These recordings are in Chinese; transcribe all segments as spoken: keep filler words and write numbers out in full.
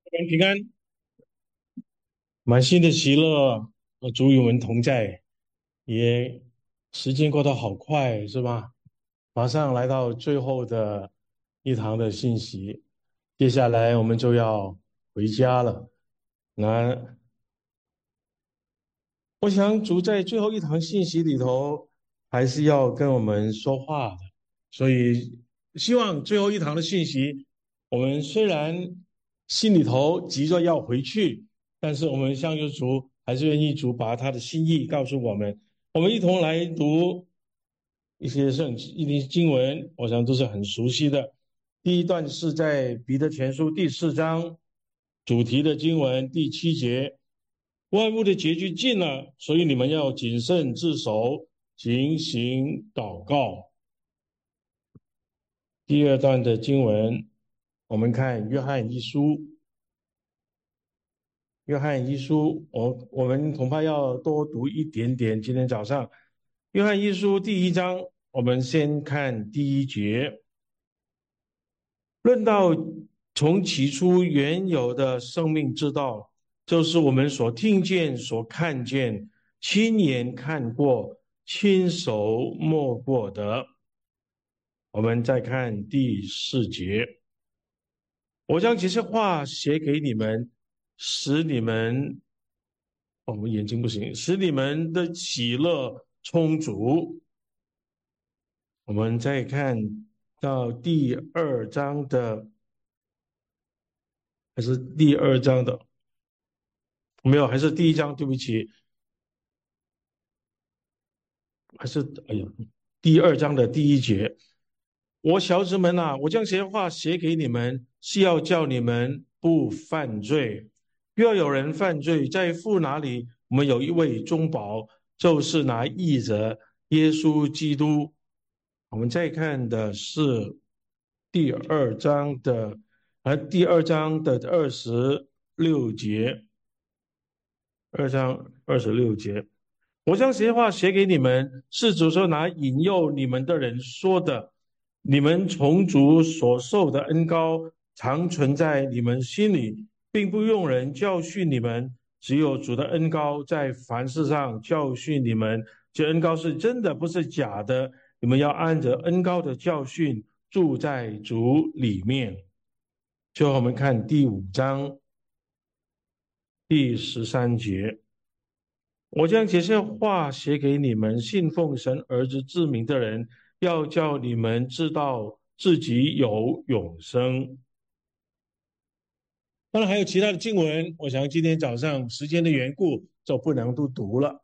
平安平安，满心的喜乐，呃主与我们同在，也时间过得好快，是吧？马上来到最后的一堂的信息，接下来我们就要回家了。那我想主在最后一堂信息里头，还是要跟我们说话的，所以希望最后一堂的信息，我们虽然心里头急着要回去，但是我们向着主，还是愿意主把他的心意告诉我们。我们一同来读一些圣一些经文，我想都是很熟悉的。第一段是在彼得前书第四章主题的经文第七节。万物的结局近了，所以你们要谨慎自守，警醒祷告。第二段的经文，我们看约翰一书。约翰一书，我我们恐怕要多读一点点。今天早上，约翰一书第一章，我们先看第一节，论到从起初原有的生命之道，就是我们所听见、所看见、亲眼看过、亲手摸过的。我们再看第四节，我将这些话写给你们，使你们，哦，我们眼睛不行，使你们的喜乐充足。我们再看到第二章的，还是第二章的？没有，还是第一章，对不起，还是哎呀，第二章的第一节。我小子们啊，我将这些话写给你们，是要叫你们不犯罪。若有人犯罪，在父那里，我们有一位中保，就是拿义者耶稣基督。我们再看的是第二章的，而第二章的二十六节，二章二十六节。我将这些话写给你们，是主说拿引诱你们的人说的。你们从主所受的恩膏常存在你们心里，并不用人教训你们，只有主的恩膏在凡事上教训你们。这恩膏是真的，不是假的。你们要按着恩膏的教训住在主里面。最后我们看第五章第十三节。我将这些话写给你们信奉神儿子之名的人，要叫你们知道自己有永生。当然还有其他的经文，我想今天早上时间的缘故就不能都读了。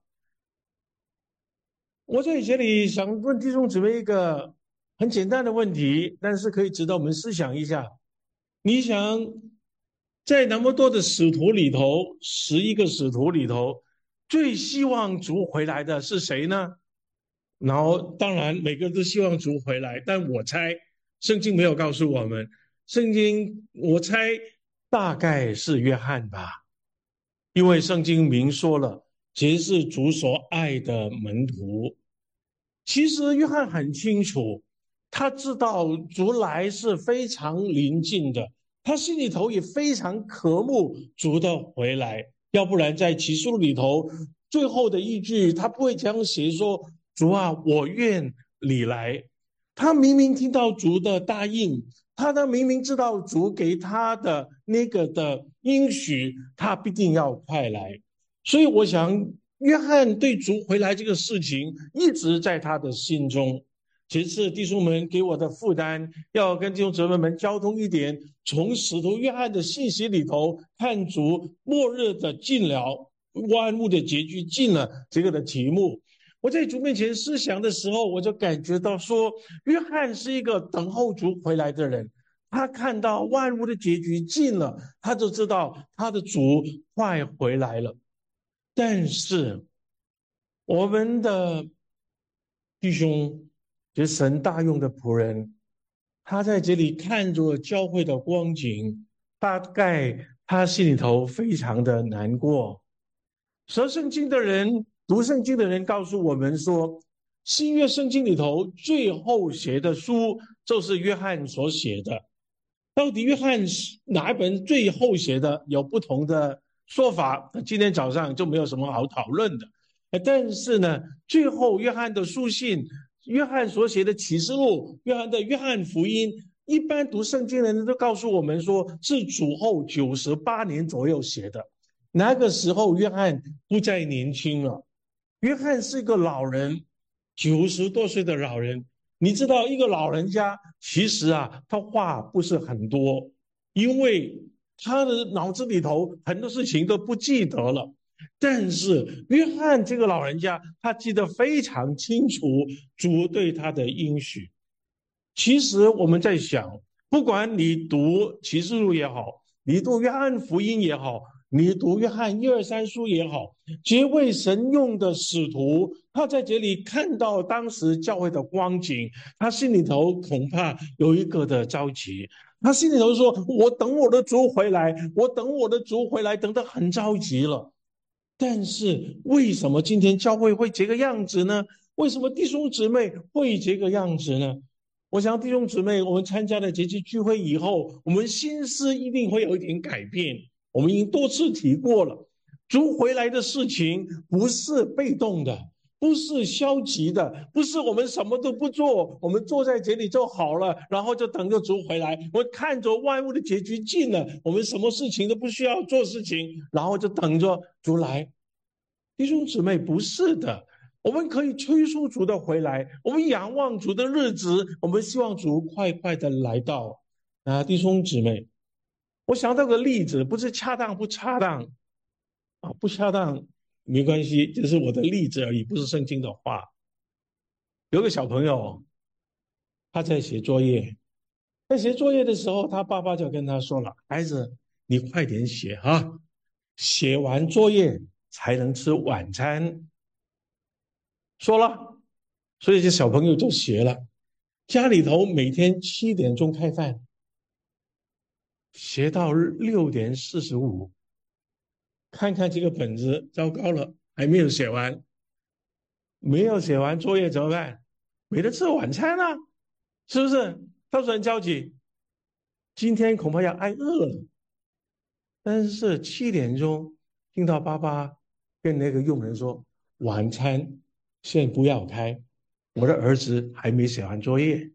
我在这里想问弟兄姊妹一个很简单的问题，但是可以值得我们思想一下。你想，在那么多的使徒里头，十一个使徒里头，最希望主回来的是谁呢？然后，当然每个人都希望主回来，但我猜圣经没有告诉我们，圣经我猜大概是约翰吧，因为圣经明说了，谁是主所爱的门徒。其实约翰很清楚，他知道主来是非常临近的，他心里头也非常渴慕主的回来，要不然在启示录里头最后的一句，他不会这样写说：主啊，我愿你来。他明明听到主的答应，他呢明明知道主给他的那个的应许，他必定要快来。所以我想，约翰对主回来这个事情一直在他的心中。其次，弟兄们给我的负担，要跟弟兄姊妹们交通一点，从使徒约翰的信息里头看出末日的近了，万物的结局近了这个的题目。我在主面前思想的时候，我就感觉到说，约翰是一个等候主回来的人。他看到万物的结局近了，他就知道他的主快回来了。但是我们的弟兄，就是神大用的仆人，他在这里看着教会的光景，大概他心里头非常的难过。蛇圣经的人，读圣经的人告诉我们说，新约圣经里头最后写的书就是约翰所写的。 到底约翰哪一本最后写的有不同的说法，今天早上就没有什么好讨论的。但是呢，最后约翰的书信，约翰所写的启示录，约翰的约翰福音，一般读圣经的人都告诉我们说，是主后九十八年左右写的。那个时候约翰不再年轻了，约翰是一个老人，九十多岁的老人。你知道一个老人家其实啊，他话不是很多，因为他的脑子里头很多事情都不记得了。但是约翰这个老人家，他记得非常清楚主对他的应许。其实我们在想，不管你读启示录也好，你读约翰福音也好，你读约翰一二三书也好，这位神用的使徒，他在这里看到当时教会的光景，他心里头恐怕有一个的着急。他心里头说：“我等我的主回来，我等我的主回来，等得很着急了。”但是为什么今天教会会这个样子呢？为什么弟兄姊妹会这个样子呢？我想弟兄姊妹，我们参加了这次聚会以后，我们心思一定会有一点改变。我们已经多次提过了，主回来的事情不是被动的，不是消极的，不是我们什么都不做，我们坐在这里就好了，然后就等着主回来。我们看着万物的结局近了，我们什么事情都不需要做事情，然后就等着主来。弟兄姊妹，不是的。我们可以催促主的回来，我们仰望主的日子，我们希望主快快的来到。啊，弟兄姊妹，我想到个例子，不是恰当不恰当啊，不恰当没关系，这是我的例子而已，不是圣经的话。有个小朋友，他在写作业，在写作业的时候，他爸爸就跟他说了：“孩子，你快点写哈，写完作业才能吃晚餐。”说了，所以这小朋友就写了。家里头每天七点钟开饭，写到六点四十五。看看这个本子，糟糕了，还没有写完。没有写完作业怎么办？没得吃晚餐啊，是不是？到时候很着急，今天恐怕要挨饿了。但是七点钟听到爸爸跟那个佣人说，晚餐先不要开，我的儿子还没写完作业。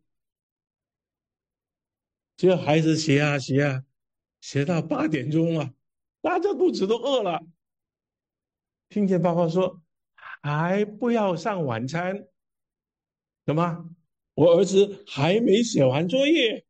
这个孩子写啊写啊，写到八点钟了，大家肚子都饿了。听见爸爸说还不要上晚餐，什么？我儿子还没写完作业，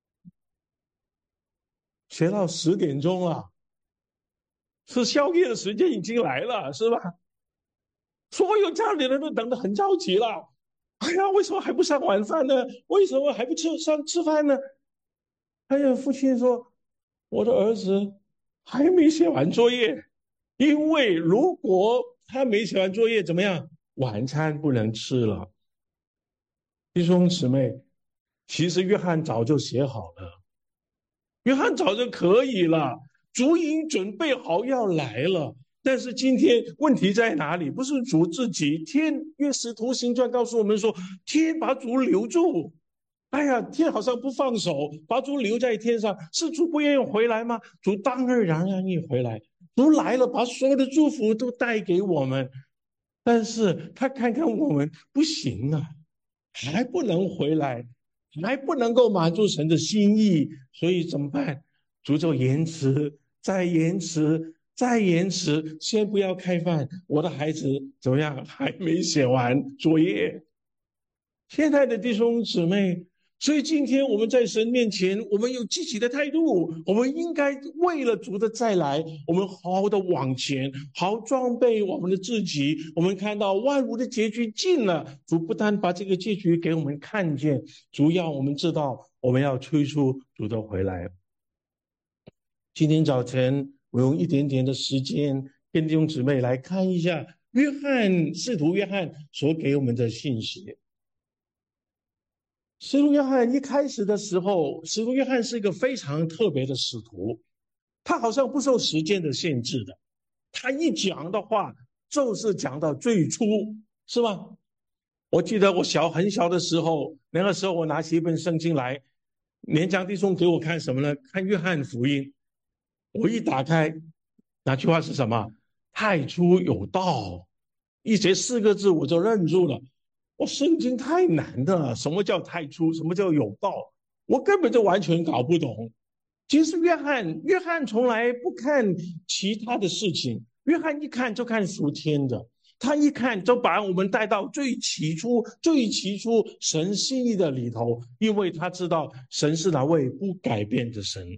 写到十点钟了，是宵夜的时间已经来了，是吧？所有家里人都等得很着急了。哎呀，为什么还不上晚饭呢？为什么还不吃上吃饭呢？哎呀，父亲说，我的儿子还没写完作业，因为如果他没写完作业，怎么样？晚餐不能吃了。弟兄姊妹，其实约翰早就写好了，约翰早就可以了，主已经准备好要来了。但是今天问题在哪里？不是主自己，天，因为使徒行传告诉我们说，天把主留住。哎呀，天好像不放手，把主留在天上，是主不愿意回来吗？主当然愿意回来，主来了，把所有的祝福都带给我们。但是他看看我们不行啊，还不能回来，还不能够满足神的心意，所以怎么办？主就延迟，再延迟，再延迟，先不要开饭。我的孩子怎么样？还没写完作业。现在的弟兄姊妹，所以今天我们在神面前，我们有积极的态度，我们应该为了主的再来，我们好好的往前，好装备我们的自己。我们看到万物的结局近了，主不但把这个结局给我们看见，主要我们知道我们要催促主的回来。今天早晨，我用一点点的时间跟弟兄姊妹来看一下约翰使徒约翰所给我们的信息。使徒约翰一开始的时候，使徒约翰是一个非常特别的使徒，他好像不受时间的限制的，他一讲的话就是讲到最初，是吗？我记得我小很小的时候，那个时候我拿起一本圣经来， 年长弟兄给我看什么呢？看约翰福音。我一打开，那句话是什么？太初有道，一写四个字我就愣住了。我圣经太难的，什么叫太初？什么叫有道？我根本就完全搞不懂。其实约翰，约翰从来不看其他的事情，约翰一看就看属天的，他一看就把我们带到最起初、最起初神心意的里头，因为他知道神是那位不改变的神。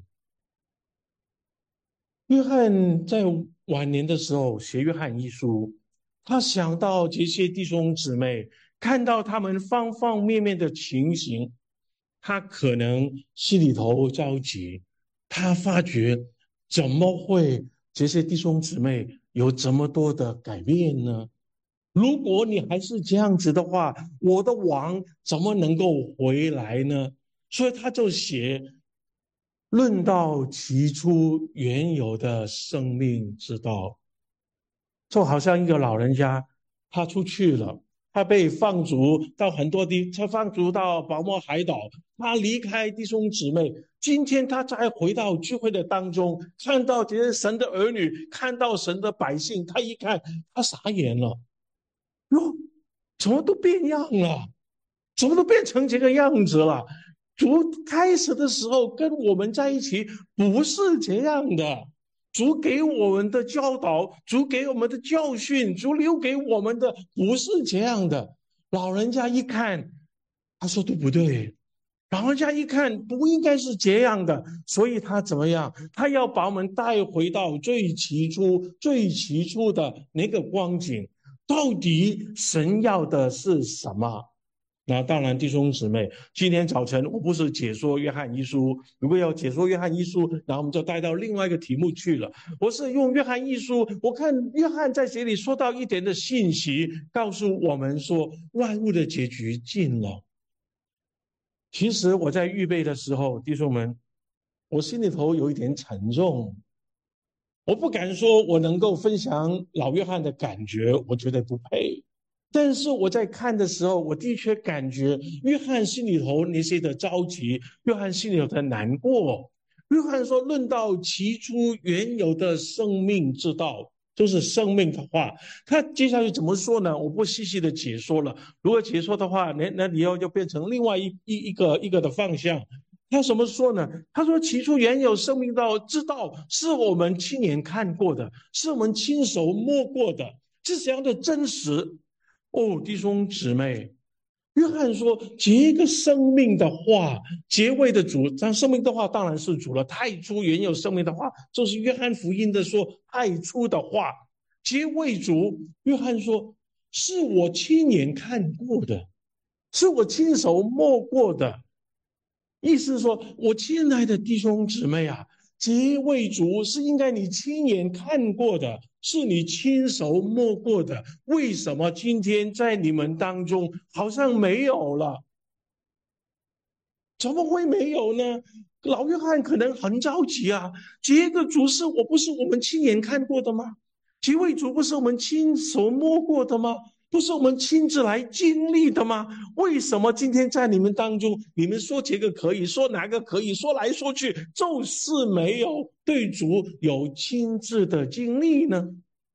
约翰在晚年的时候写约翰一书，他想到这些弟兄姊妹，看到他们方方面面的情形，他可能心里头着急，他发觉怎么会这些弟兄姊妹有这么多的改变呢？如果你还是这样子的话，我的王怎么能够回来呢？所以他就写论到起初原有的生命之道，就好像一个老人家，他出去了，他被放逐到很多地，他放逐到宝莫海岛，他离开弟兄姊妹，今天他再回到聚会的当中，看到这些神的儿女，看到神的百姓，他一看，他傻眼了，哟，怎么都变样了？怎么都变成这个样子了？主开始的时候跟我们在一起不是这样的，主给我们的教导，主给我们的教训，主留给我们的不是这样的。老人家一看，他说对不对？老人家一看不应该是这样的，所以他怎么样？他要把我们带回到最起初、最起初的那个光景。到底神要的是什么？那当然，弟兄姊妹，今天早晨我不是解说约翰一书，如果要解说约翰一书，然后我们就带到另外一个题目去了。我是用约翰一书，我看约翰在这里说到一点的信息，告诉我们说万物的结局近了。其实我在预备的时候，弟兄们，我心里头有一点沉重。我不敢说我能够分享老约翰的感觉，我觉得不配。但是我在看的时候，我的确感觉约翰心里头那些的着急，约翰心里头的难过。约翰说：“论到起初原有的生命之道，就是生命的话。”他接下去怎么说呢？我不细细的解说了。如果解说的话，那那以后就变成另外一一一个一个的方向。他怎么说呢？他说：“起初原有生命道之道，是我们亲眼看过的，是我们亲手摸过的，是怎样的真实。”哦，弟兄姊妹，约翰说这个生命的话，结尾的主，这生命的话当然是主了。太初原有生命的话，就是约翰福音的说太初的话，结尾主。约翰说是我亲眼看过的，是我亲手摸过的。意思是说，我亲爱的弟兄姊妹啊，这位主是应该你亲眼看过的，是你亲手摸过的。为什么今天在你们当中好像没有了？怎么会没有呢？老约翰可能很着急啊，这个主是我不是我们亲眼看过的吗？这位主不是我们亲手摸过的吗？不是我们亲自来经历的吗？为什么今天在你们当中，你们说这个可以，说哪个可以，说来说去，就是没有对主有亲自的经历呢？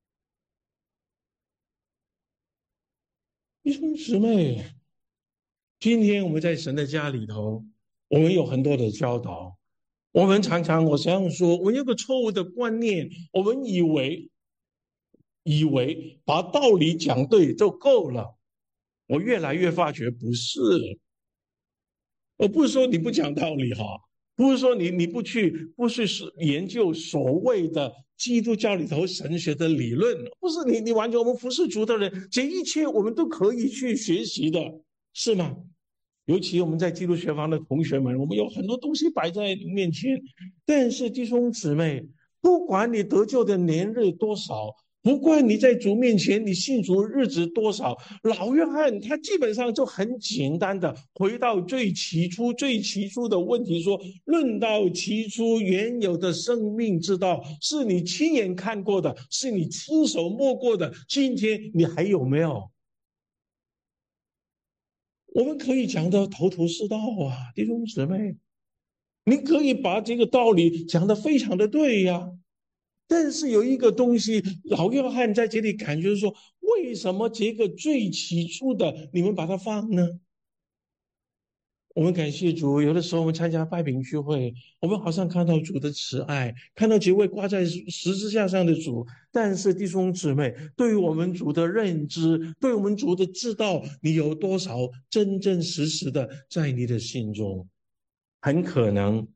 弟兄姊妹，今天我们在神的家里头，我们有很多的教导。我们常常，我想说，我们有个错误的观念，我们以为以为把道理讲对就够了。我越来越发觉不是。我不是说你不讲道理哈，不是说你你不去不去研究所谓的基督教里头神学的理论，不是你你完全我们服侍主的人，这一切我们都可以去学习的，是吗？尤其我们在基督学房的同学们，我们有很多东西摆在面前，但是弟兄姊妹，不管你得救的年日多少，不管你在主面前你信主日子多少，老约翰他基本上就很简单的回到最起初最起初的问题说，论到起初原有的生命之道，是你亲眼看过的，是你亲手摸过的，今天你还有没有？我们可以讲的头头是道啊，弟兄姊妹。 你可以把这个道理讲得非常的对呀。但是有一个东西，老约翰在这里感觉说，为什么这个最起初的你们把它放呢？我们感谢主，有的时候我们参加拜饼聚会，我们好像看到主的慈爱，看到几位挂在十字架上的主。但是弟兄姊妹，对于我们主的认知，对我们主的知道，你有多少真真实实的在你的心中？很可能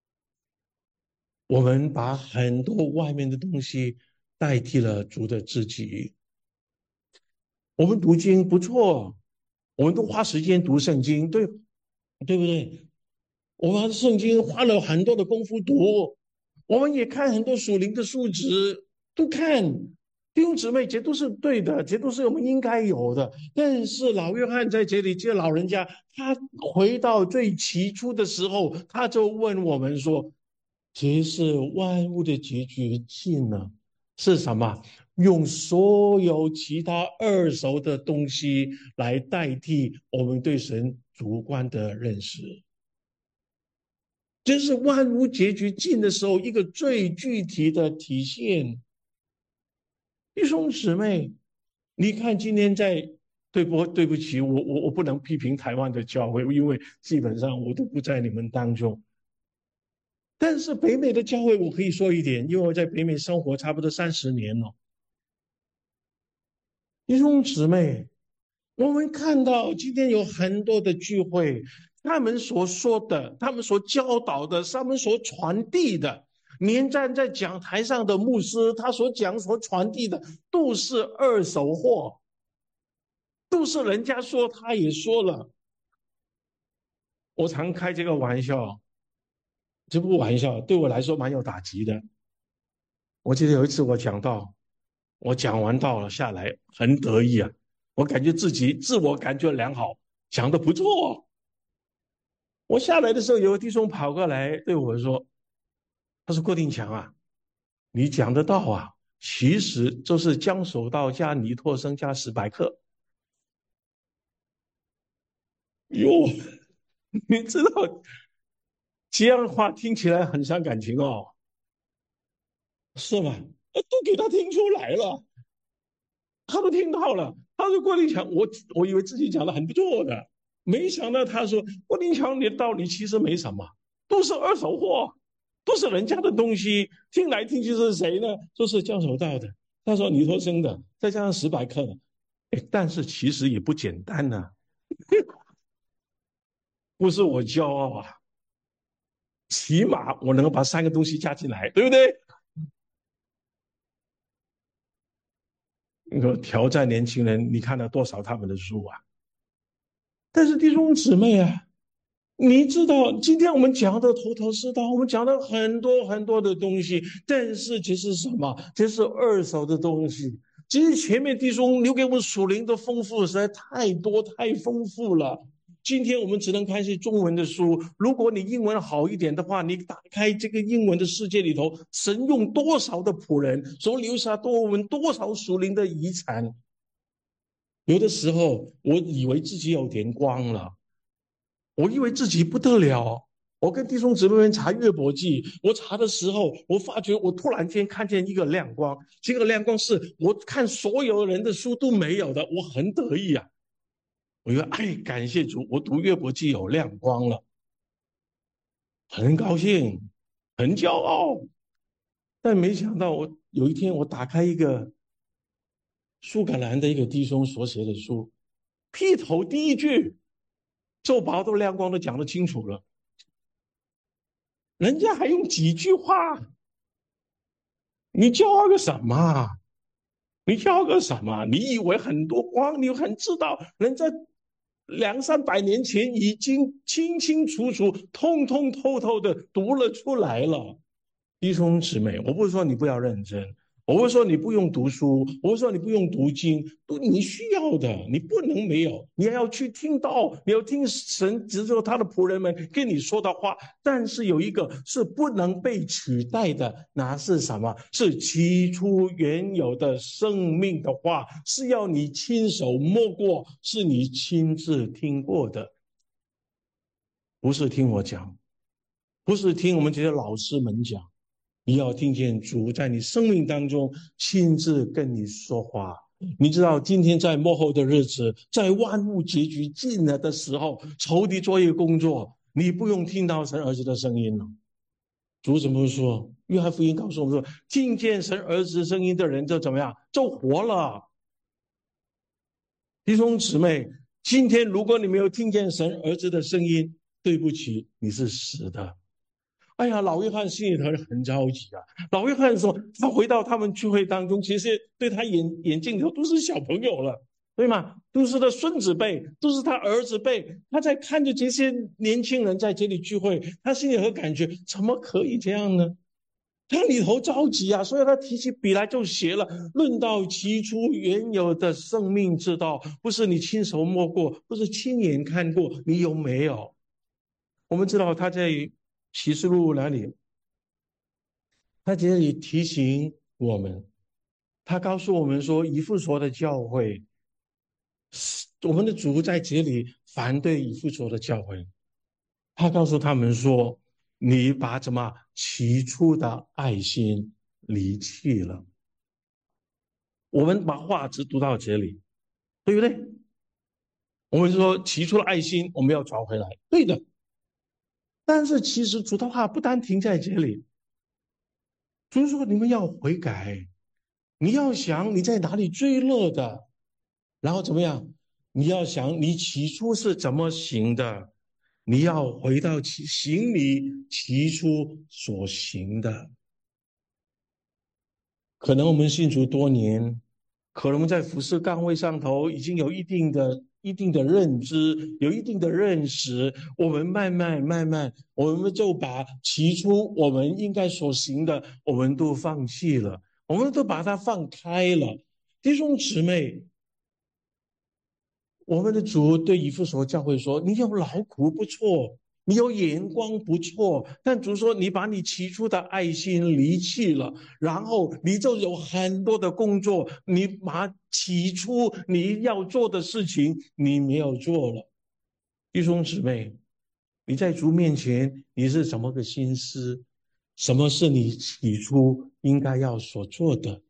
我们把很多外面的东西代替了主的自己。我们读经不错，我们都花时间读圣经，对对不对？我们圣经花了很多的功夫读，我们也看很多属灵的数值，都看。弟兄姊妹，这都是对的，这都是我们应该有的。但是老约翰在这里，这老人家他回到最起初的时候，他就问我们说：其实万物的结局近了，是什么？用所有其他二手的东西来代替我们对神主观的认识。这是万物结局近的时候一个最具体的体现。弟兄姊妹，你看今天在对不对不起，我我我不能批评台湾的教会，因为基本上我都不在你们当中。但是北美的教会我可以说一点，因为我在北美生活差不多三十年了。弟兄姊妹，我们看到今天有很多的聚会，他们所说的、他们所教导的、他们所传递的，连站在讲台上的牧师，他所讲、所传递的，都是二手货，都是人家说他也说了。我常开这个玩笑，这不玩笑，对我来说蛮有打击的。我记得有一次我讲到，我讲完道了下来，很得意啊，我感觉自己自我感觉良好，讲的不错。我下来的时候，有个弟兄跑过来对我说：“他说郭定强啊，你讲的道啊，其实就是江守道加尼托生加史白克。”哟，你知道这样的话听起来很伤感情哦，是吗？都给他听出来了，他都听到了。他说郭定强，我我以为自己讲的很不错的，没想到他说郭定强，你的道理其实没什么，都是二手货。都是人家的东西，听来听去是谁呢？就是教手道的。他说尼托生的，再加上史百克的，哎，但是其实也不简单呐、啊不是我骄傲啊，起码我能够把三个东西加进来，对不对？你说挑战年轻人，你看了多少他们的书啊？但是弟兄姊妹啊，你知道，今天我们讲的头头是道，我们讲了很多很多的东西，但是这是什么？这是二手的东西。其实前面弟兄留给我们属灵的丰富实在太多太丰富了。今天我们只能看一些中文的书。如果你英文好一点的话，你打开这个英文的世界里头，神用多少的仆人，所留下多我们多少属灵的遗产。有的时候，我以为自己有点光了。我以为自己不得了，我跟弟兄姊妹们查约伯记，我查的时候，我发觉我突然间看见一个亮光，这个亮光是我看所有人的书都没有的，我很得意啊！我说，哎，感谢主，我读约伯记有亮光了，很高兴，很骄傲。但没想到，我有一天我打开一个苏格兰的一个弟兄所写的书，劈头第一句就把都亮光都讲得清楚了。人家还用几句话，你骄傲个什么？你骄傲个什么？你以为很多光，你很知道，人家两三百年前已经清清楚楚、通通透透的读了出来了。弟兄姊妹，我不是说你不要认真，我不是说你不用读书，我不是说你不用读经，都你需要的，你不能没有，你还要去听道，你要听神只有他的仆人们跟你说的话。但是有一个是不能被取代的，那是什么？是起初原有的生命的话，是要你亲手摸过，是你亲自听过的，不是听我讲。 不是听我们这些老师们讲，你要听见主在你生命当中亲自跟你说话。你知道今天在末后的日子，在万物结局近了的时候，仇敌做一个工作，你不用听到神儿子的声音了。主怎么说？约翰福音告诉我们说，听见神儿子声音的人就怎么样？就活了。弟兄姊妹，今天如果你没有听见神儿子的声音，对不起，你是死的。哎呀，老约翰心里头很着急啊。老约翰说，他回到他们聚会当中，其实对他眼眼镜头都是小朋友了，对吗？都是他孙子辈，都是他儿子辈。他在看着这些年轻人在这里聚会，他心里有感觉，怎么可以这样呢？他里头着急啊，所以他提起笔来就写了：论到起初原有的生命之道，不是你亲手摸过，不是亲眼看过，你有没有？我们知道他在启示录哪里？他这里提醒我们，他告诉我们说，以弗所的教会，我们的主在这里反对以弗所的教会。他告诉他们说，你把什么起初的爱心离弃了。我们把话只读到这里，对不对？我们说起初的爱心我们要找回来，对的。但是其实主的话不单停在这里，主说你们要悔改，你要想你在哪里最乐的，然后怎么样？你要想你起初是怎么行的，你要回到起行你起初所行的。可能我们信主多年，可能我们在服侍岗位上头已经有一定的、一定的认知，有一定的认识。我们慢慢、慢慢，我们就把起初我们应该所行的，我们都放弃了，我们都把它放开了。弟兄姊妹，我们的主对以弗所教会说：“你有劳苦不错，你有眼光不错，但主说你把你起初的爱心离弃了，然后你就有很多的工作，你把起初你要做的事情你没有做了。”弟兄姊妹，你在主面前你是什么个心思？什么是你起初应该要所做的？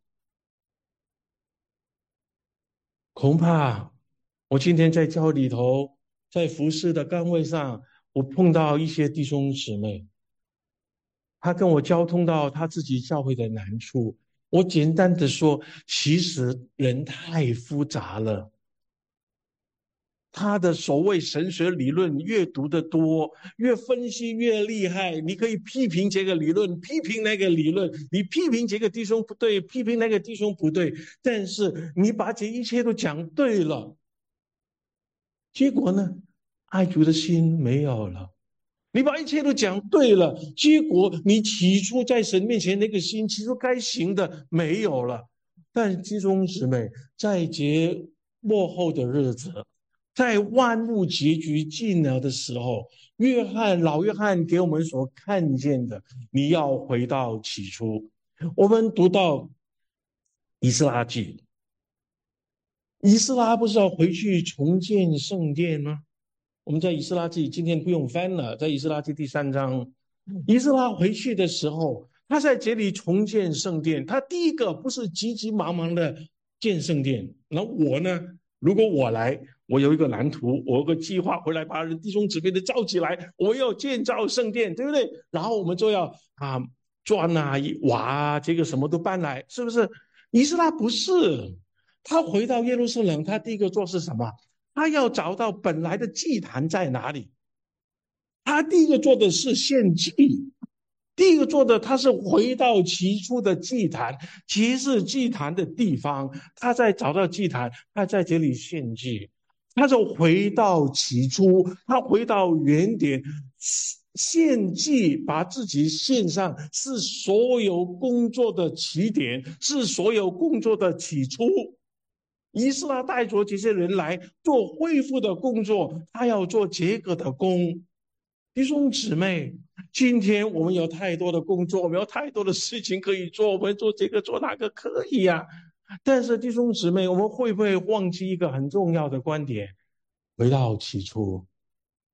恐怕我今天在教里头，在服侍的岗位上，我碰到一些弟兄姊妹，他跟我交通到他自己教会的难处。我简单的说，其实人太复杂了。他的所谓神学理论越读得多，越分析越厉害。你可以批评这个理论，批评那个理论，你批评这个弟兄不对，批评那个弟兄不对。但是你把这一切都讲对了，结果呢？爱主的心没有了。你把一切都讲对了，结果你起初在神面前那个心，其实该行的没有了。但弟兄姊妹，在这末后的日子，在万物结局近了的时候，约翰老约翰给我们所看见的，你要回到起初。我们读到以斯拉记，以斯拉不是要回去重建圣殿吗？我们在以斯拉记今天不用翻了，在以斯拉记第三章，以斯拉回去的时候，他在这里重建圣殿。他第一个不是急急忙忙的建圣殿。那我呢？如果我来，我有一个蓝图，我有个计划，回来把弟兄姊妹的召集来，我要建造圣殿，对不对？然后我们就要啊砖啊瓦啊，这个什么都搬来，是不是？以斯拉不是，他回到耶路撒冷，他第一个做是什么？他要找到本来的祭坛在哪里。他第一个做的是献祭，第一个做的他是回到起初的祭坛，其实祭坛的地方，他在找到祭坛，他在这里献祭，他就回到起初，他回到原点。献祭，把自己献上，是所有工作的起点，是所有工作的起初。以斯拉带着这些人来做恢复的工作，他要做这个的工。弟兄姊妹，今天我们有太多的工作，我们有太多的事情可以做，我们做这个做那个可以呀、啊。但是弟兄姊妹，我们会不会忘记一个很重要的观点？回到起初，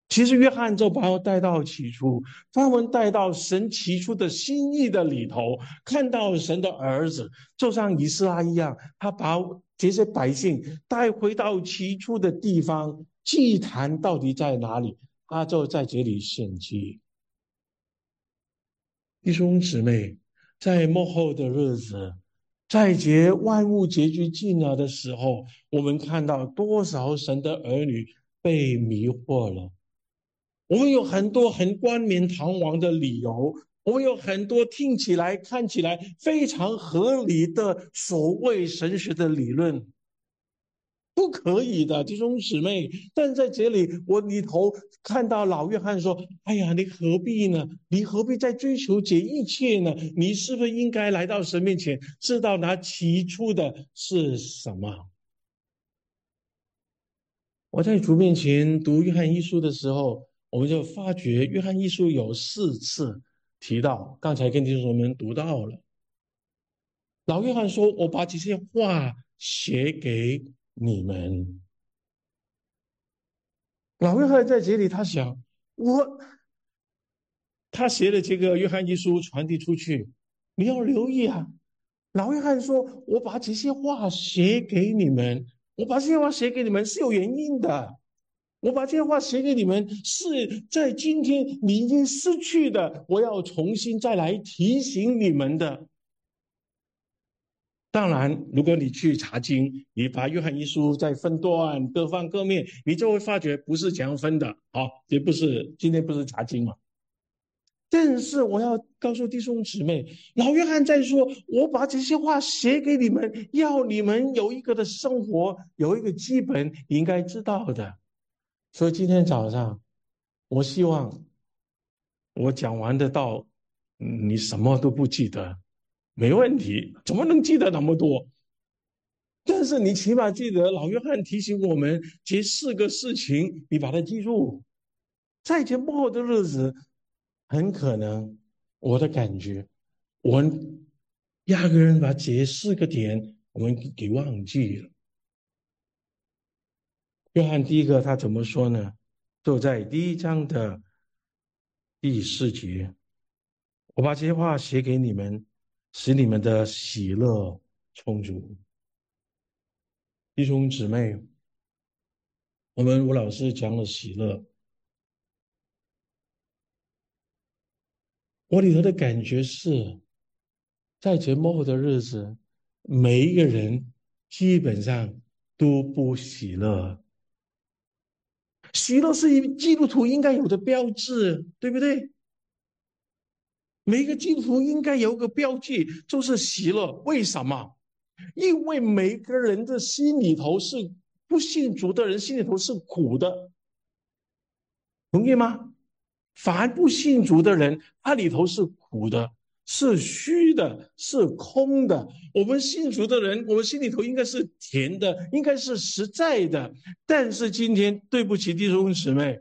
其实约翰就把他带到起初，他们带到神起初的心意的里头，看到神的儿子，就像以斯拉一样，他把这些百姓带回到起初的地方，祭坛到底在哪里，他就在这里献祭。弟兄姊妹，在末后的日子，在结万物结局近了的时候，我们看到多少神的儿女被迷惑了。我们有很多很冠冕堂皇的理由，我们有很多听起来看起来非常合理的所谓神学的理论，不可以的，弟兄姊妹。但在这里，我里头看到老约翰说：“哎呀，你何必呢？你何必在追求这一切呢？你是不是应该来到神面前，知道那起初的是什么？”我在主面前读约翰一书的时候，我们就发觉约翰一书有四次提到，刚才跟弟兄们读到了。老约翰说：“我把这些话写给你们。”老约翰在这里，他想，我他写的这个约翰一书传递出去，你要留意啊。老约翰说：“我把这些话写给你们，我把这些话写给你们是有原因的。我把这些话写给你们，是在今天你已经失去的，我要重新再来提醒你们的。”当然，如果你去查经，你把约翰一书再分段各方各面，你就会发觉不是这样分的。好，也不是今天不是查经嘛。但是我要告诉弟兄姊妹，老约翰在说：“我把这些话写给你们，要你们有一个的生活，有一个基本应该知道的。”所以今天早上，我希望我讲完的道，你什么都不记得，没问题，怎么能记得那么多？但是你起码记得老约翰提醒我们这四个事情，你把它记住。在这幕后的日子，很可能我的感觉，我们压根儿把这四个点我们给忘记了。约翰第一个他怎么说呢？就在第一章的第四节，我把这些话写给你们，使你们的喜乐充足。弟兄姊妹，我们吴老师讲了喜乐，我里头的感觉是，在节末后的日子，每一个人基本上都不喜乐。喜乐是一基督徒应该有的标志，对不对？每一个基督徒应该有个标记，就是喜乐。为什么？因为每个人的心里头是不信主的人心里头是苦的，同意吗？凡不信主的人，他里头是苦的，是虚的，是空的。我们信主的人，我们心里头应该是甜的，应该是实在的。但是今天，对不起，弟兄姊妹，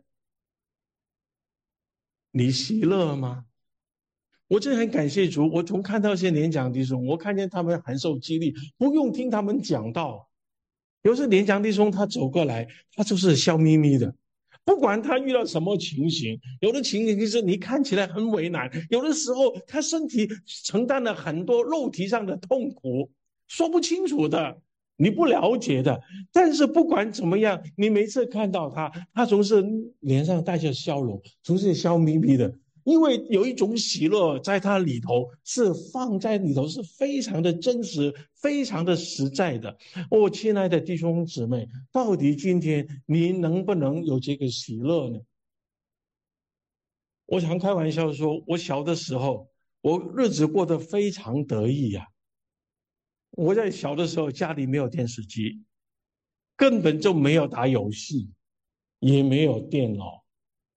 你喜乐吗？我真的很感谢主，我从看到一些年长弟兄，我看见他们很受激励，不用听他们讲道。有时年长弟兄他走过来，他就是笑眯眯的，不管他遇到什么情形，有的情形就是你看起来很为难，有的时候他身体承担了很多肉体上的痛苦，说不清楚的，你不了解的。但是不管怎么样，你每次看到他，他总是脸上带着笑容，总是笑眯眯的。因为有一种喜乐在他里头，是放在里头，是非常的真实，非常的实在的。哦，亲爱的弟兄姊妹，到底今天你能不能有这个喜乐呢？我常开玩笑说，我小的时候，我日子过得非常得意呀、啊。我在小的时候，家里没有电视机，根本就没有打游戏，也没有电脑。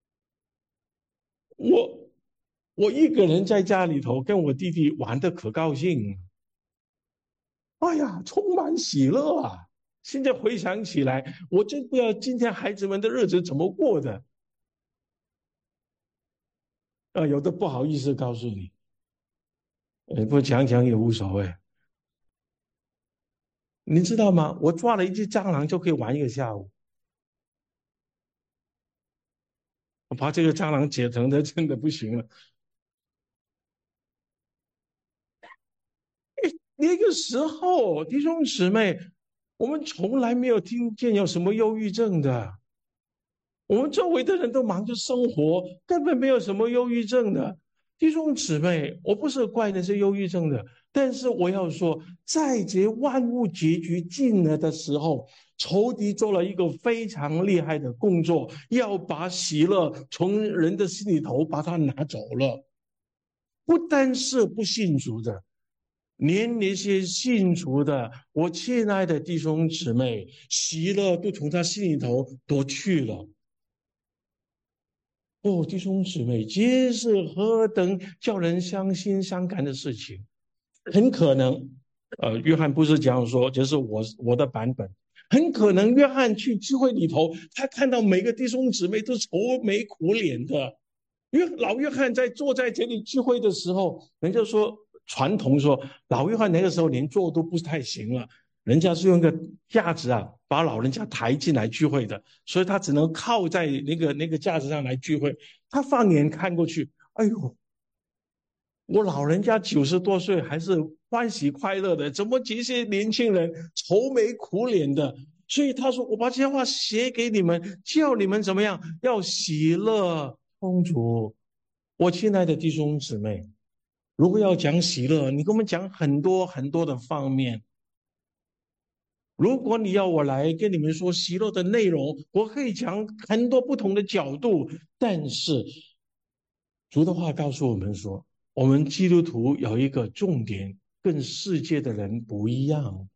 我我一个人在家里头跟我弟弟玩得可高兴，哎呀，充满喜乐啊！现在回想起来，我真不知道今天孩子们的日子怎么过的。啊，有的不好意思告诉你，呃，不讲讲也无所谓。你知道吗？我抓了一只蟑螂就可以玩一个下午。 我把这个蟑螂解成的真的不行了。那个时候，弟兄姊妹，我们从来没有听见有什么忧郁症的。我们周围的人都忙着生活，根本没有什么忧郁症的。弟兄姊妹，我不是怪那些忧郁症的，但是我要说，在这万物结局尽了的时候，仇敌做了一个非常厉害的工作，要把喜乐从人的心里头把它拿走了。不单是不信主的，连那些信主的，我亲爱的弟兄姊妹，喜乐都从他心里头夺去了。哦，弟兄姊妹，这是何等叫人伤心伤感的事情！很可能，呃，约翰不是这样说，就是我我的版本。很可能约翰去聚会里头，他看到每个弟兄姊妹都愁眉苦脸的。约老约翰在坐在这里聚会的时候，人家说传统说老约翰那个时候连坐都不太行了，人家是用个架子啊把老人家抬进来聚会的，所以他只能靠在那个那个架子上来聚会。他放眼看过去，哎呦，我老人家九十多岁还是欢喜快乐的，怎么这些年轻人愁眉苦脸的？所以他说：“我把这些话写给你们，叫你们怎么样？要喜乐充足。”我亲爱的弟兄姊妹，如果要讲喜乐，你跟我们讲很多很多的方面。如果你要我来跟你们说喜乐的内容，我可以讲很多不同的角度。但是主的话告诉我们说，我们基督徒有一个重点，跟世界的人不一样。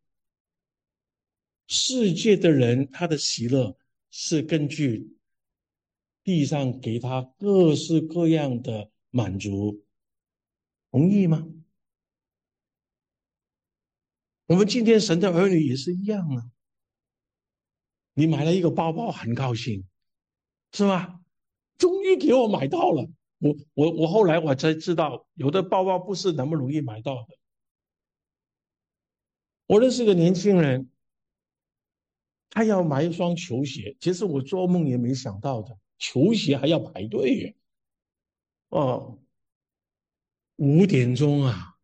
世界的人他的喜乐是根据地上给他各式各样的满足，同意吗？我们今天神的儿女也是一样啊。你买了一个包包，很高兴，是吧？终于给我买到了。我我我后来我才知道，有的包包不是那么容易买到的。我认识个年轻人，他要买一双球鞋，其实我做梦也没想到的，球鞋还要排队耶。哦，五点钟啊，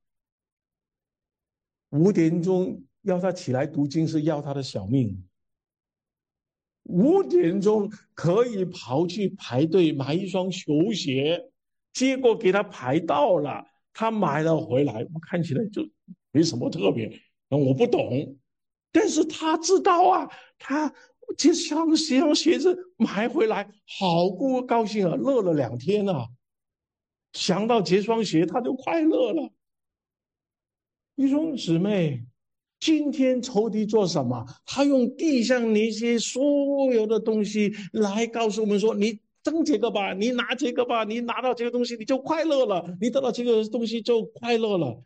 五点钟要他起来读经是要他的小命。五点钟可以跑去排队买一双球鞋，结果给他排到了，他买了回来，我看起来就没什么特别，我不懂，但是他知道啊，他这双这双鞋子买回来，好过高兴啊，乐了两天啊，想到这双鞋他就快乐了。弟兄姊妹，今天仇敌做什么？他用地上那些所有的东西来告诉我们说：你争这个吧，你拿这个吧，你拿到这个东西你就快乐了，你得到这个东西就快乐了。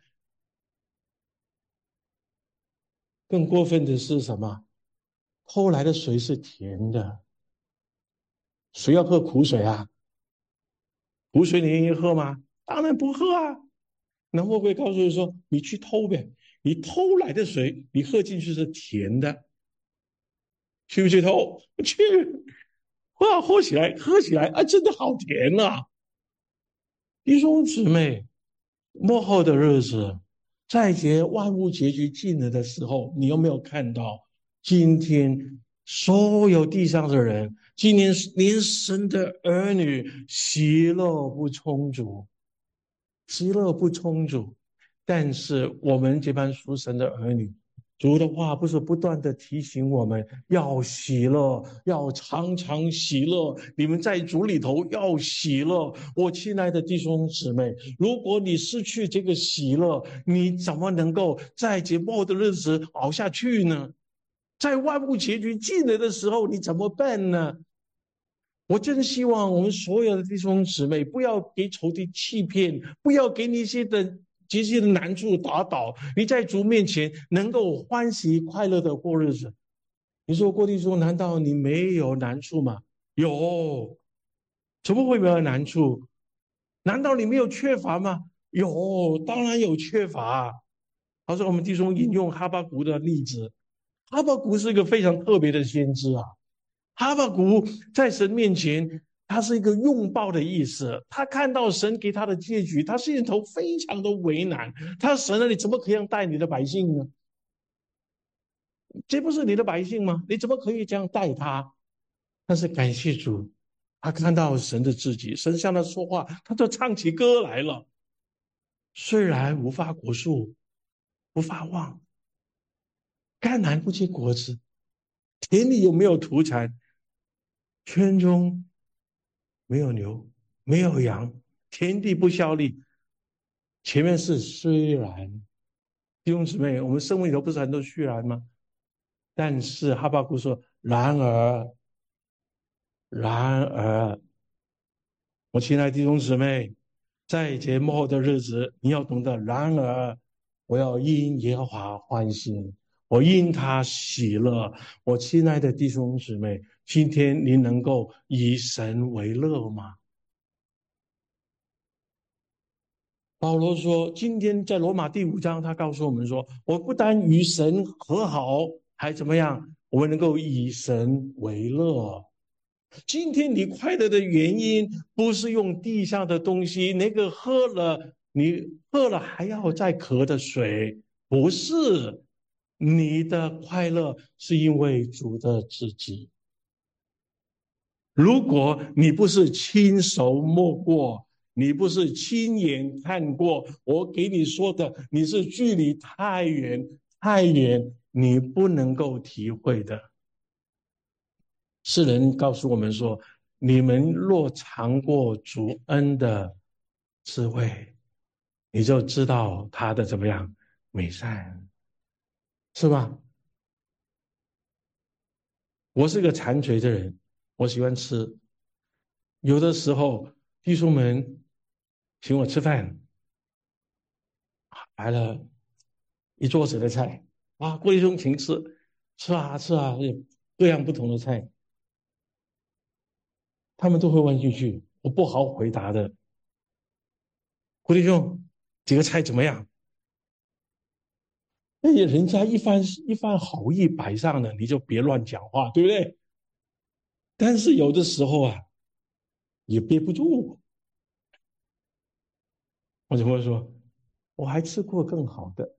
更过分的是什么？后来的水是甜的，谁要喝苦水啊？苦水你愿意喝吗？当然不喝啊。那会不会告诉你说：你去偷呗？你偷来的水，你喝进去是甜的，去不去偷？去。哇，喝起来，喝起来啊，真的好甜啊！弟兄姊妹，末后的日子，在结万物结局尽了的时候，你有没有看到今天所有地上的人，今天连神的儿女喜乐不充足，喜乐不充足。但是我们这班属神的儿女，主的话不是不断的提醒我们要喜乐，要常常喜乐。你们在主里头要喜乐。我亲爱的弟兄姊妹，如果你失去这个喜乐，你怎么能够在这末的日子熬下去呢？在万物结局尽了的时候，你怎么办呢？我真希望我们所有的弟兄姊妹不要给仇敌欺骗，不要给你一些的这些的难处打倒。你在主面前能够欢喜快乐的过日子。你说郭弟兄，难道你没有难处吗？有，怎么会没有难处？难道你没有缺乏吗？有，当然有缺乏。好像我们弟兄引用哈巴谷的例子，哈巴谷是一个非常特别的先知啊。哈巴谷在神面前他是一个拥抱的意思。他看到神给他的结局，他心里头非常的为难。他神啊，你怎么可以这样待你的百姓呢？这不是你的百姓吗？你怎么可以这样待他？但是感谢主，他看到神的自己，神向他说话，他就唱起歌来了。虽然无花果树不发旺，甘蓝不结果子，田里有没有土产？圈中没有牛，没有羊，田地不效力。前面是虽然，弟兄姊妹，我们生活里头不是很多虽然吗？但是哈巴谷说：然而，然而，我亲爱的弟兄姊妹，在节幕后的日子，你要懂得，然而，我要因耶和华欢心，我因他喜乐。我亲爱的弟兄姊妹，今天你能够以神为乐吗？保罗说，今天在罗马第五章，他告诉我们说，我不但与神和好，还怎么样？我们能够以神为乐。今天你快乐的原因，不是用地上的东西，那个喝了你喝了还要再渴的水，不是。你的快乐是因为主的自己。如果你不是亲手摸过，你不是亲眼看过，我给你说的，你是距离太远太远，你不能够体会的。世人告诉我们说，你们若尝过主恩的滋味，你就知道他的怎么样美善，是吧？我是个馋嘴的人，我喜欢吃。有的时候弟兄们请我吃饭，来了一桌子的菜啊，郭弟兄请吃，吃啊吃啊，各样不同的菜，他们都会问进去，我不好回答的。郭弟兄，这个菜怎么样？那人家一番一番好意摆上了，你就别乱讲话，对不对？但是有的时候啊，也憋不住。我怎么说？我还吃过更好的。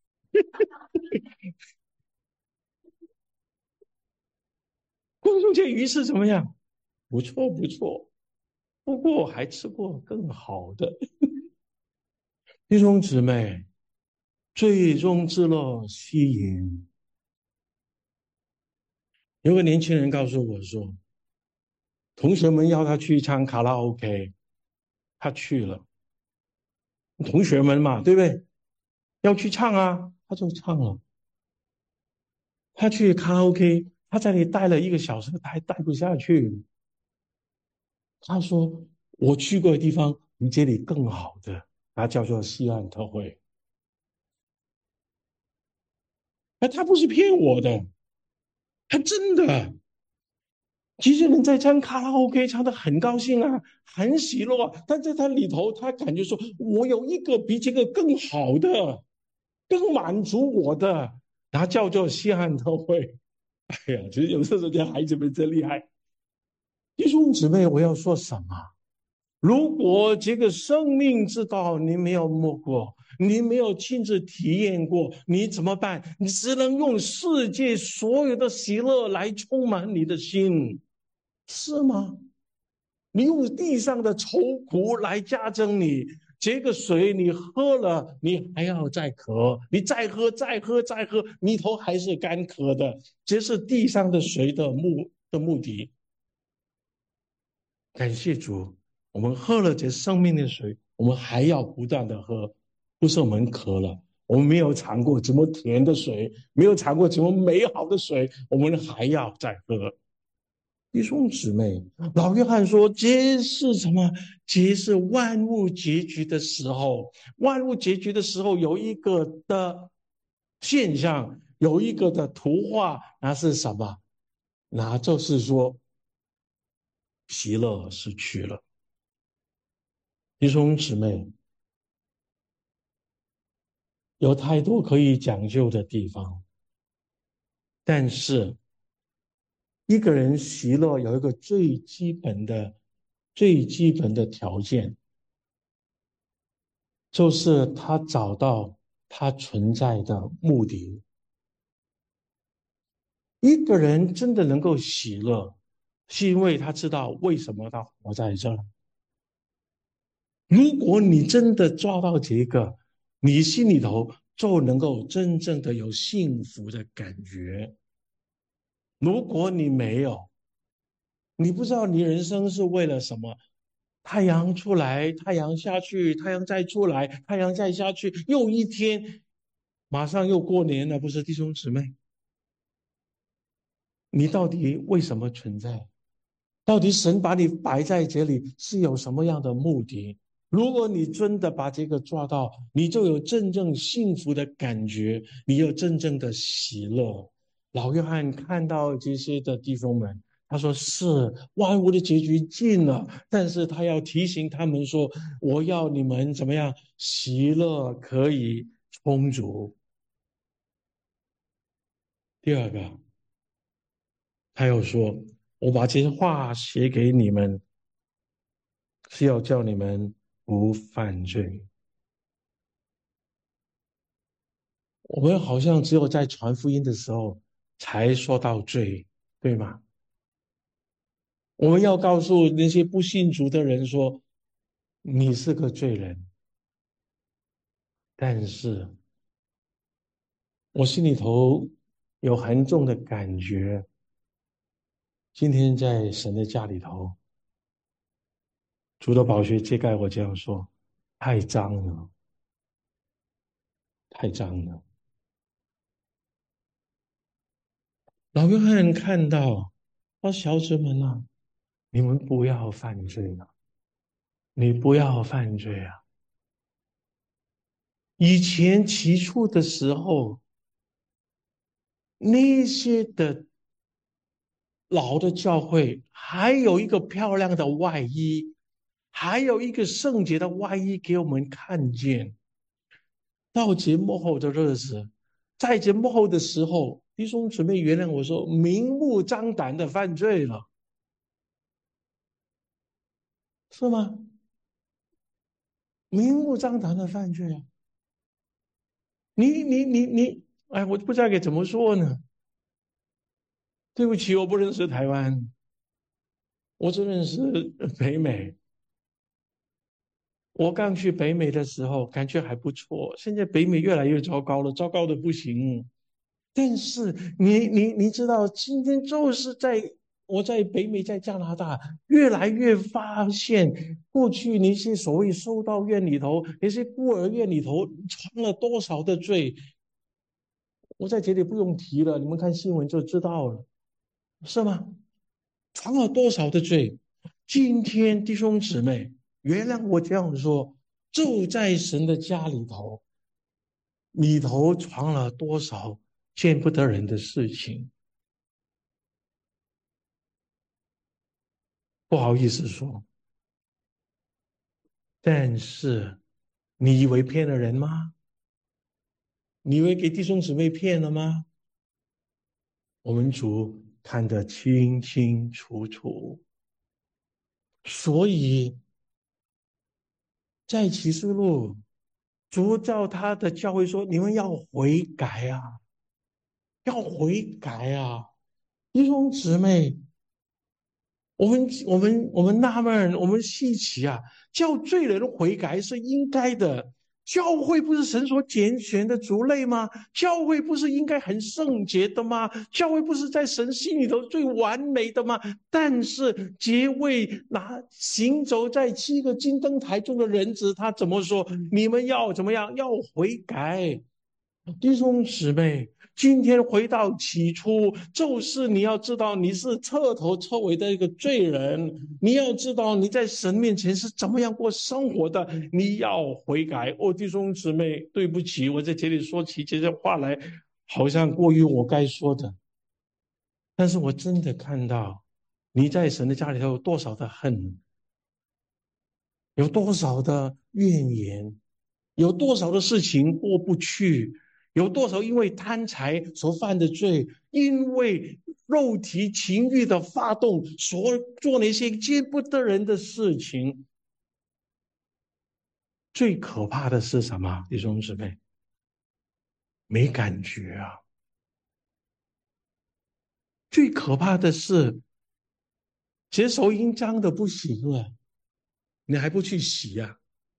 郭弟兄，这鱼是怎么样？不错不错，不过我还吃过更好的。弟兄姊妹，最终之乐吸引。有个年轻人告诉我说，同学们要他去唱卡拉 OK， 他去了。同学们嘛，对不对？要去唱啊，他就唱了。他去卡拉 OK， 他在那里待了一个小时，他还待不下去。他说：“我去过的地方比这里更好的，它叫做西岸特会。”哎，他不是骗我的，他真的。其实人在唱卡拉 OK 唱的很高兴啊，很喜乐啊，但在他里头，他感觉说，我有一个比这个更好的，更满足我的，然后叫做西汉特会。哎呀，其实有时候这些孩子们真厉害。弟兄姊妹，我要说什么？如果这个生命之道你没有摸过，你没有亲自体验过，你怎么办？你只能用世界所有的喜乐来充满你的心，是吗？你用地上的愁苦来加增你这个水，你喝了，你还要再渴，你再喝，再喝，再喝，你头还是干渴的。这是地上的水的目的目的。感谢主，我们喝了这生命的水，我们还要不断的喝，不是我们渴了，我们没有尝过这么甜的水，没有尝过这么美好的水，我们还要再喝。弟兄姊妹，老约翰说：“这是什么？这是万物结局的时候。万物结局的时候，有一个的现象，有一个的图画，那是什么？那就是说，喜乐失去了。弟兄姊妹，有太多可以讲究的地方，但是一个人喜乐有一个最基本的最基本的条件，就是他找到他存在的目的。一个人真的能够喜乐，是因为他知道为什么他活在这儿。如果你真的抓到这个，你心里头就能够真正的有幸福的感觉。如果你没有，你不知道你人生是为了什么，太阳出来，太阳下去，太阳再出来，太阳再下去，又一天，马上又过年了，不是弟兄姊妹？你到底为什么存在？到底神把你摆在这里是有什么样的目的？如果你真的把这个抓到，你就有真正幸福的感觉，你有真正的喜乐。老约翰看到这些的弟兄们，他说：“是万物的结局近了，但是他要提醒他们说，我要你们怎么样，喜乐可以充足。”第二个，他又说：“我把这些话写给你们，是要叫你们不犯罪。”我们好像只有在传福音的时候才说到罪，对吗？我们要告诉那些不信主的人说，你是个罪人。但是我心里头有很重的感觉，今天在神的家里头，主的宝血揭盖我这样说，太脏了，太脏了。老约翰看到，说小子们啊，你们不要犯罪了，你不要犯罪啊！以前起初的时候，那些的老的教会还有一个漂亮的外衣，还有一个圣洁的外衣给我们看见。到节幕后的日子，在节幕后的时候，弟兄姊妹原谅我说，明目张胆的犯罪了，是吗？明目张胆的犯罪啊！你你你你，哎，我不知道该怎么说呢。对不起，我不认识台湾，我只认识北美。我刚去北美的时候，感觉还不错。现在北美越来越糟糕了，糟糕的不行。但是你你你知道，今天就是在我在北美，在加拿大，越来越发现，过去那些所谓修道院里头，那些孤儿院里头藏了多少的罪，我在这里不用提了，你们看新闻就知道了，是吗？藏了多少的罪？今天弟兄姊妹，原谅我这样说，就在神的家里头，里头藏了多少见不得人的事情？不好意思说，但是你以为骗了人吗？你以为给弟兄姊妹骗了吗？我们主看得清清楚楚，所以在启示录，主叫他的教会说：“你们要悔改啊，要悔改啊！”弟兄姊妹，我们我们我们纳闷，我们稀奇啊！叫罪人悔改是应该的。教会不是神所拣选的族类吗？教会不是应该很圣洁的吗？教会不是在神心里头最完美的吗？但是结位拿行走在七个金灯台中的人子，他怎么说？你们要怎么样？要悔改。弟兄姊妹，今天回到起初，就是你要知道你是彻头彻尾的一个罪人，你要知道你在神面前是怎么样过生活的，你要悔改。哦，弟兄姊妹，对不起，我在这里说起这些话来，好像过于我该说的，但是我真的看到你在神的家里头有多少的恨，有多少的怨言，有多少的事情过不去。 有多少因为贪财所犯的罪，因为肉体情欲的发动所做那些见不得人的事情。最可怕的是什么？弟兄姊妹，没感觉啊！最可怕的是，血手已经脏的不行了，你还不去洗呀、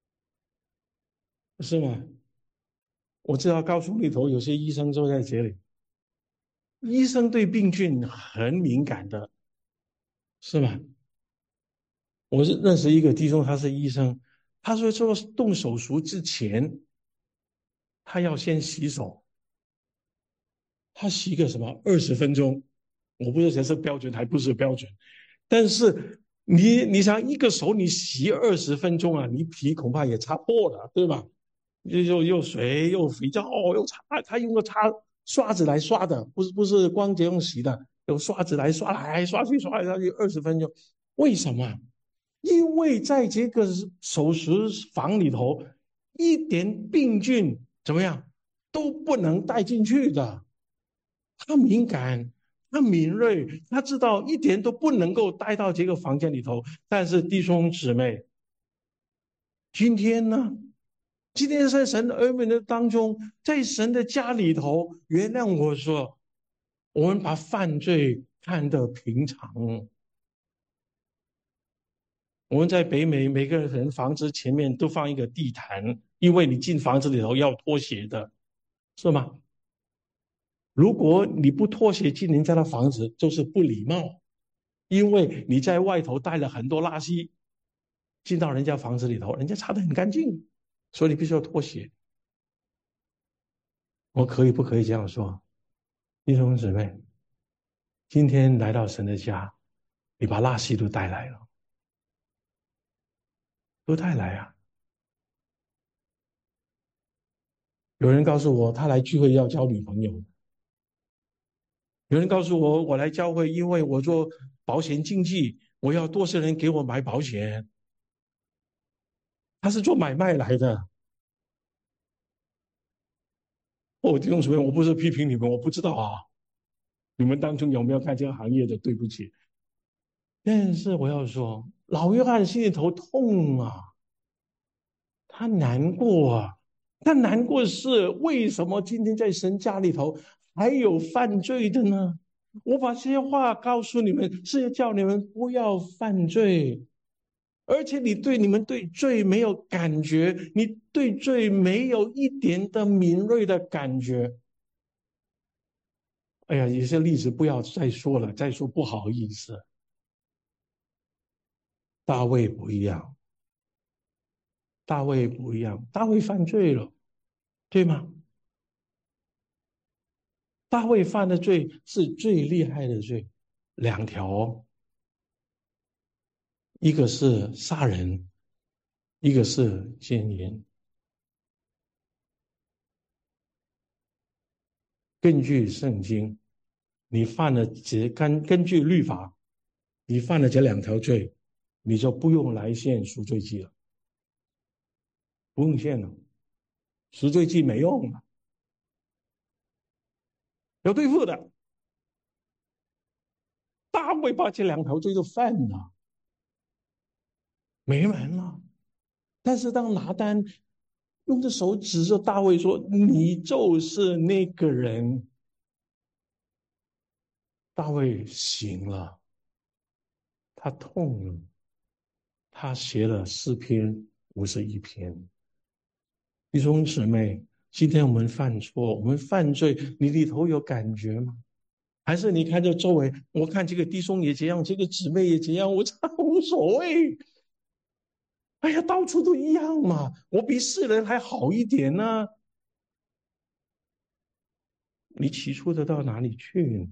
啊？是吗？我知道高中里头有些医生坐在这里，医生对病菌很敏感的，是吗？我是认识一个弟兄，他是医生，他说做动手术之前，他要先洗手，他洗个什么二十分钟，我不知道这是标准还不是标准，但是你你想一个手你洗二十分钟啊，你皮恐怕也擦破了，对吧？又又又水又肥皂又擦，他用个擦刷子来刷的，不是不是光这样洗的，用刷子来刷来刷去刷来刷去二十分钟，为什么？因为在这个手术房里头，一点病菌怎么样都不能带进去的。他敏感，他敏锐，他知道一点都不能够带到这个房间里头。但是弟兄姊妹，今天呢？今天在神的儿女的当中，在神的家里头，原谅我说，我们把犯罪看得平常。我们在北美，每个人房子前面都放一个地毯，因为你进房子里头要脱鞋的，是吗？如果你不脱鞋进人家的房子，就是不礼貌，因为你在外头带了很多垃圾，进到人家房子里头，人家擦得很干净，所以你必须要脱鞋。我可以不可以这样说？弟兄姊妹，今天来到神的家，你把垃圾都带来了，都带来啊！有人告诉我，他来聚会要交女朋友。有人告诉我，我来教会，因为我做保险经纪，我要多些人给我买保险。他是做买卖来的。哦，弟兄姊妹，我不是批评你们，我不知道啊，你们当中有没有干这个行业的？对不起，但是我要说，老约翰心里头痛啊，他难过啊，他难过是为什么今天在神家里头还有犯罪的呢？我把这些话告诉你们，是要叫你们不要犯罪。而且你对你们对罪没有感觉，你对罪没有一点的敏锐的感觉。哎呀，有些例子不要再说了，再说不好意思。大卫不一样，大卫不一样，大卫犯罪了，对吗？大卫犯的罪是最厉害的罪，两条，一个是杀人，一个是奸淫。根据圣经，你犯了这根根据律法，你犯了这两条罪，你就不用来献赎罪祭了，不用献了，赎罪祭没用了，要对付的。大卫把这两条罪都犯了，没完了。但是当拿单用着手指着大卫说：“你就是那个人。”大卫醒了，他痛了，他写了诗篇五十一篇。弟兄姊妹，今天我们犯错，我们犯罪，你里头有感觉吗？还是你看着周围，我看这个弟兄也这样，这个姊妹也这样，我操，无所谓。哎呀，到处都一样嘛，我比世人还好一点呢。你起初得到哪里去呢？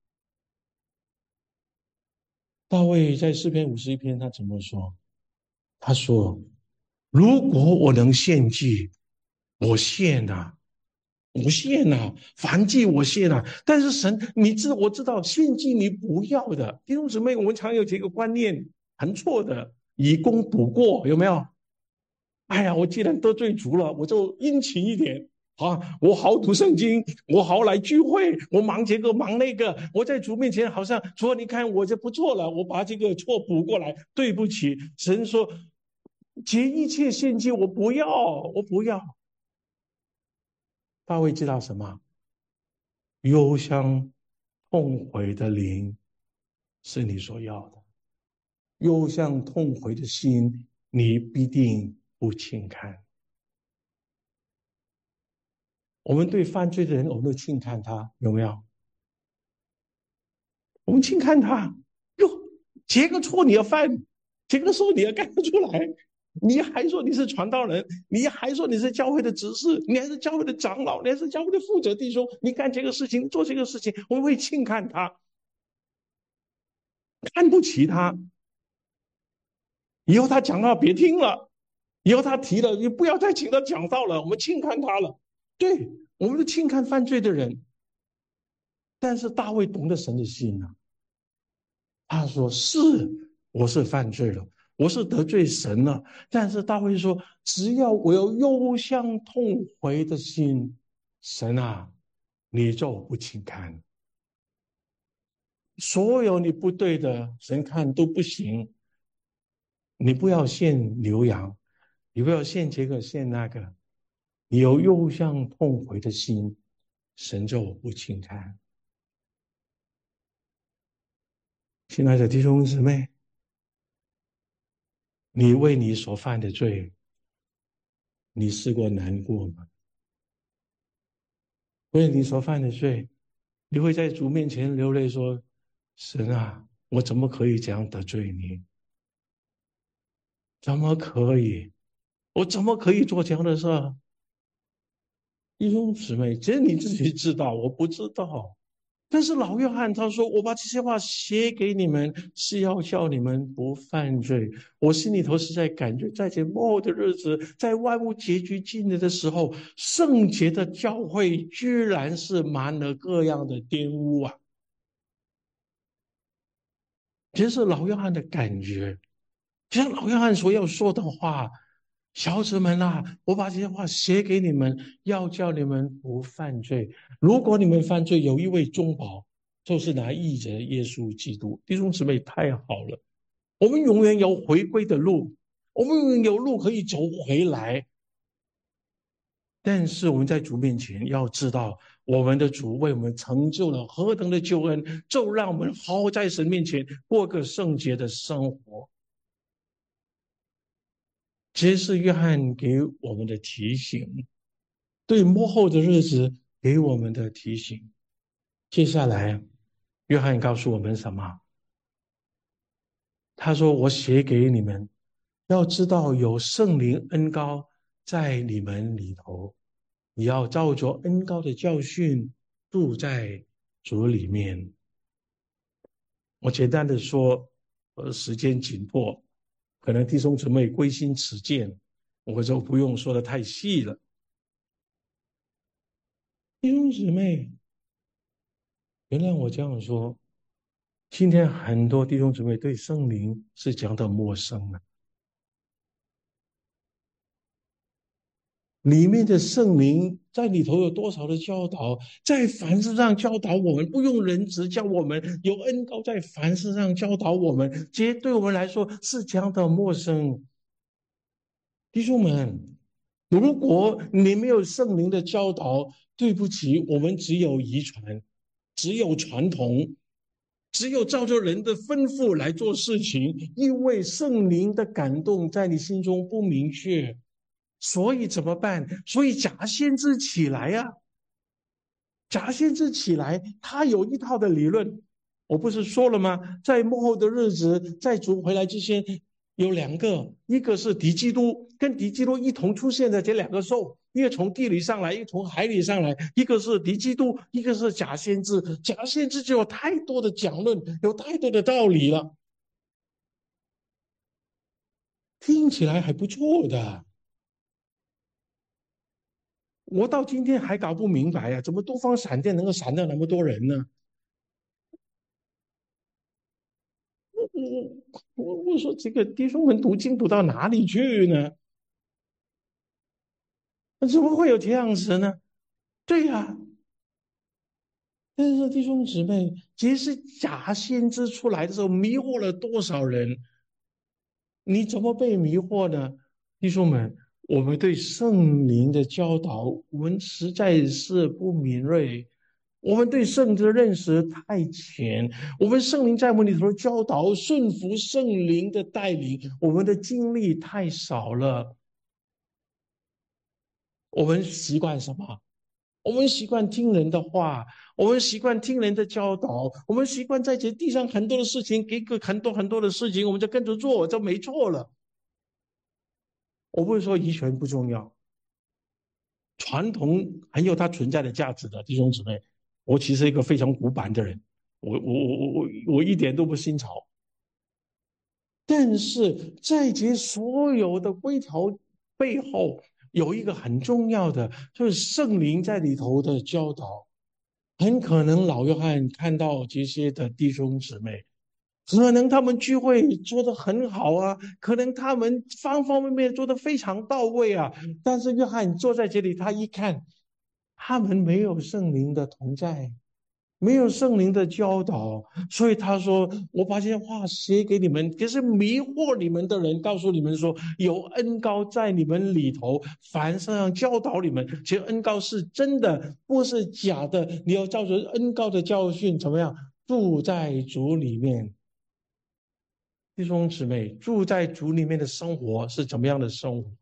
大卫在诗篇五十一篇，他怎么说？他说：“如果我能献祭，我献呐、啊，我献呐、啊，凡祭我献呐、啊。但是神，你知我知道献祭你不要的。弟兄姊妹，我们常有这个观念，很错的，以功补过，有没有？哎呀，我既然得罪主了，我就殷勤一点。 啊，我好读圣经，我好来聚会，我忙这个忙那个，我在主面前好像主，你看我这不错了，我把这个错补过来。对不起，神说结一切献祭，我不要，我不要。大卫知道什么？忧伤痛悔的灵是你所要的，忧伤痛悔的心，你必定不轻看。我们对犯罪的人，我们都轻看他，有没有？我们轻看他，哟，结个错你要犯，结个错你要干得出来，你还说你是传道人，你还说你是教会的执事，你还是教会的长老，你还是教会的负责弟兄，你干这个事情，做这个事情，我们会轻看他，看不起他。以后他讲话别听了，以后他提了，你不要再请他讲道了，我们轻看他了。对，我们是轻看犯罪的人，但是大卫懂得神的心啊。他说：“是，我是犯罪了，我是得罪神了。但是大卫说，只要我有忧伤痛悔的心，神啊，你就不轻看。所有你不对的，神看都不行。你不要献牛羊，你不要献这个献那个，你有忧伤痛悔的心，神就不轻看。亲爱的弟兄姊妹，你为你所犯的罪，你试过难过吗？为你所犯的罪，你会在主面前流泪说：神啊，我怎么可以这样得罪你？怎么可以？我怎么可以做这样的事？弟兄姊妹，只有你自己知道，我不知道。但是老约翰他说：“我把这些话写给你们，是要叫你们不犯罪。”我心里头是在感觉，在这末后的日子，在万物结局近了的时候，圣洁的教会居然是满了各样的玷污啊！这是老约翰的感觉。就像老约翰所要说的话：小子们啊，我把这些话写给你们，要叫你们不犯罪。如果你们犯罪，有一位中保，就是拿义者耶稣基督。弟兄姊妹，太好了，我们永远有回归的路，我们永远有路可以走回来。但是我们在主面前要知道，我们的主为我们成就了何等的救恩，就让我们好好在神面前过个圣洁的生活。这是约翰给我们的提醒，对末后的日子给我们的提醒。接下来，约翰告诉我们什么？他说：“我写给你们，要知道有圣灵恩膏在你们里头，你要照着恩膏的教训住在主里面。”我简单的说，呃，时间紧迫，可能弟兄姊妹归心此见，我就不用说的太细了。弟兄姊妹，原谅我这样说，今天很多弟兄姊妹对圣灵是讲的陌生的。里面的圣灵在里头有多少的教导，在凡事上教导我们，不用人指教我们，有恩膏在凡事上教导我们，这些对我们来说是讲的陌生。弟兄们，如果你没有圣灵的教导，对不起，我们只有遗传，只有传统，只有照着人的吩咐来做事情，因为圣灵的感动在你心中不明确，所以怎么办？所以假先知起来呀、啊，假先知起来，他有一套的理论。我不是说了吗？在末后的日子，在主回来之前，有两个，一个是敌基督，跟敌基督一同出现的这两个兽，一个从地里上来，一个从海里上来，一个是敌基督，一个是假先知。假先知就有太多的讲论，有太多的道理了，听起来还不错的。我到今天还搞不明白呀、啊，怎么东方闪电能够闪掉那么多人呢？我我我说这个弟兄们读经读到哪里去呢？怎么会有这样子呢？ 对呀、啊，但是弟兄姊妹，其实假先知出来的时候，迷惑了多少人？你怎么被迷惑呢？弟兄们，我们对圣灵的教导，我们实在是不敏锐。我们对圣经的认识太浅，我们圣灵在我们里头的教导，顺服圣灵的带领，我们的经历太少了。我们习惯什么？我们习惯听人的话，我们习惯听人的教导，我们习惯在这地上很多的事情，给个很多很多的事情，我们就跟着做，就没错了。我不是说遗传不重要，传统很有它存在的价值的，弟兄姊妹。我其实一个非常古板的人，我我我我我我一点都不新潮。但是在这所有的规条背后，有一个很重要的，就是圣灵在里头的教导。很可能老约翰看到这些的弟兄姊妹，可能他们聚会做得很好啊，可能他们方方面面做得非常到位啊，但是约翰坐在这里，他一看，他们没有圣灵的同在，没有圣灵的教导，所以他说：“我把这些话写给你们，就是迷惑你们的人，告诉你们说，有恩膏在你们里头，凡事上教导你们。其实恩膏是真的，不是假的。你要照着恩膏的教训，怎么样住在主里面？弟兄姊妹，住在主里面的生活是怎么样的生活？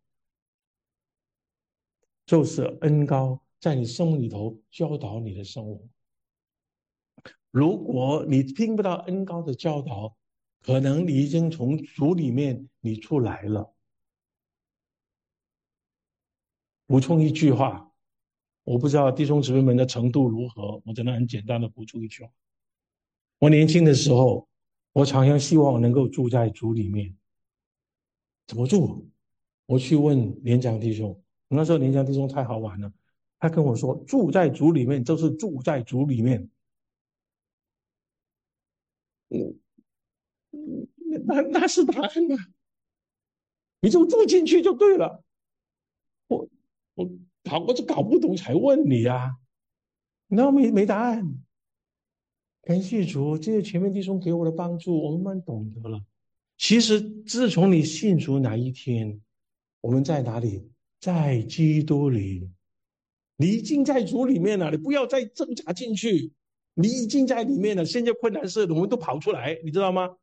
就是恩膏在你生命里头教导你的生活。”如果你听不到恩高的教导，可能你已经从主里面你出来了。补充一句话，我不知道弟兄姊妹们的程度如何，我只能很简单的补充一句话：我年轻的时候，我常常希望能够住在主里面。怎么住？我去问年长弟兄，那时候年长弟兄太好玩了，他跟我说，住在主里面就是住在主里面。嗯，那那是答案吗？你就住进去就对了。我我搞我就搞不懂才问你啊，然后没没答案。感谢主，这些前面弟兄给我的帮助，我慢慢懂得了。其实自从你信主哪一天，我们在哪里？在基督里，你已经在主里面了，你不要再挣扎进去，你已经在里面了。现在困难是我们都跑出来，你知道吗？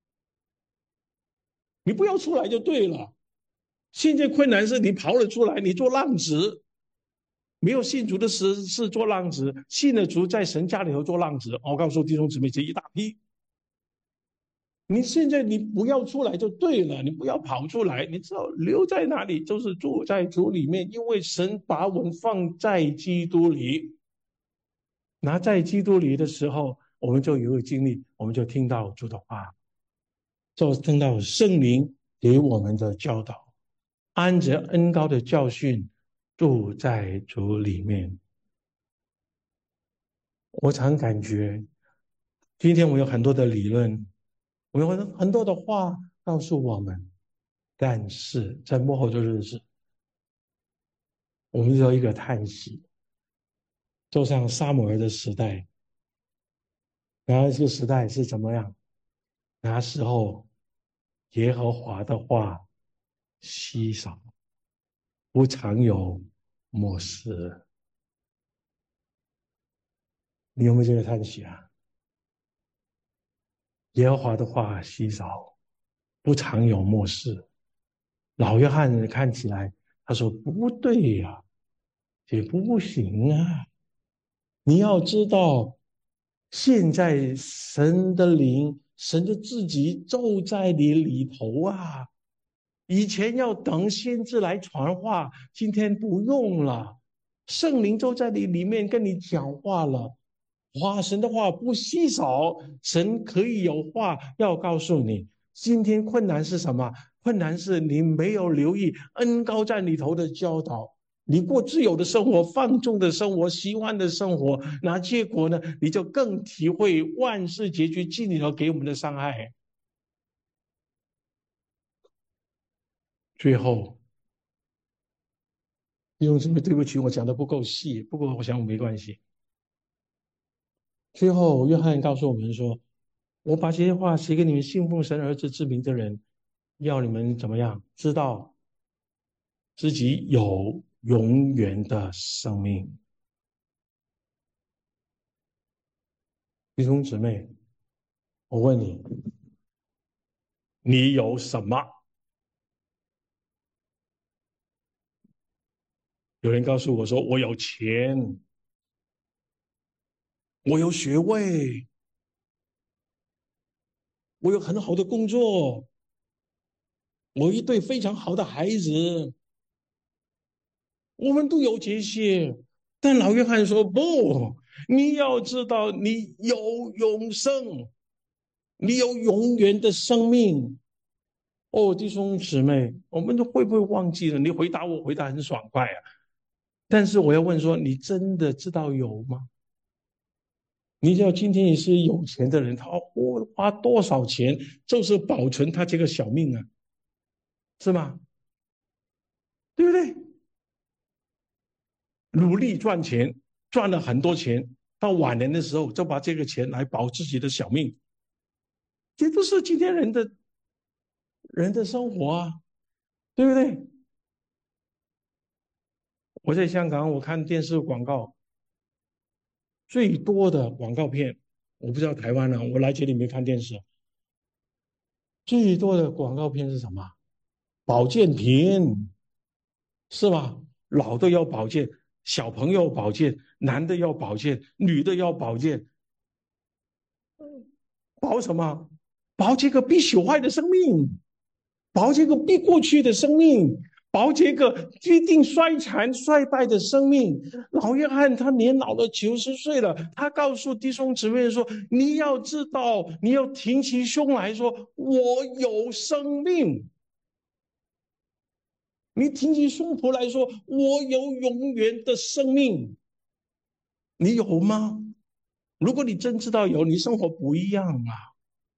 你不要出来就对了。现在困难是你跑了出来，你做浪子。没有信主的是是做浪子，信了主在神家里头做浪子。我告诉弟兄姊妹，这一大批。你现在你不要出来就对了，你不要跑出来，你知道留在哪里就是住在主里面，因为神把我们放在基督里。拿在基督里的时候，我们就有个经历，我们就听到主的话，就听到圣灵给我们的教导，按着恩高的教训住在主里面。我常感觉，今天我有很多的理论，我有很很多的话告诉我们，但是在幕后的日子，我们只有一个叹息，就像撒母耳的时代，然后这个时代是怎么样？那时候耶和华的话稀少，不常有漠视。你有没有这个叹息啊？耶和华的话稀少，不常有漠视。老约翰看起来，他说不对呀、啊，也不行啊！你要知道，现在神的灵，神的自己就在你里头啊。以前要等先知来传话，今天不用了，圣灵就在你里面跟你讲话了。哇，神的话不稀少，神可以有话要告诉你。今天困难是什么？困难是你没有留意恩高在里头的教导。你过自由的生活、放纵的生活、喜欢的生活，那结果呢？你就更体会万事结局记里头给我们的伤害。最后， 弟兄姊妹，对不起，我讲的不够细，不过我想没关系。最后，约翰告诉我们说：“我把这些话写给你们信奉神儿子之名的人，要你们怎么样？知道自己有永远的生命。”弟兄姊妹，我问你，你有什么？有人告诉我说：“我有钱，我有学位，我有很好的工作，我有一对非常好的孩子。”我们都有这些，但老约翰说：“不，你要知道，你有永生，你有永远的生命。”哦，弟兄姊妹，我们都会不会忘记了？你回答我，回答很爽快啊。但是我要问说，你真的知道有吗？你知道今天你是有钱的人，他花花多少钱，就是保存他这个小命啊，是吗？对不对？努力赚钱，赚了很多钱，到晚年的时候就把这个钱来保自己的小命，这都是今天人的人的生活啊，对不对？我在香港，我看电视广告最多的广告片，我不知道台湾呢、啊，我来这里没看电视，最多的广告片是什么？保健品，是吧？老的要保健，小朋友保健，男的要保健，女的要保健，保什么？保这个必朽坏的生命，保这个必过去的生命，保这个必定衰残衰败的生命。老约翰他年老了九十岁了，他告诉弟兄姊妹说：“你要知道，你要挺起胸来说，我有生命。你挺起胸脯来说，我有永远的生命。你有吗？如果你真知道有，你生活不一样啊。”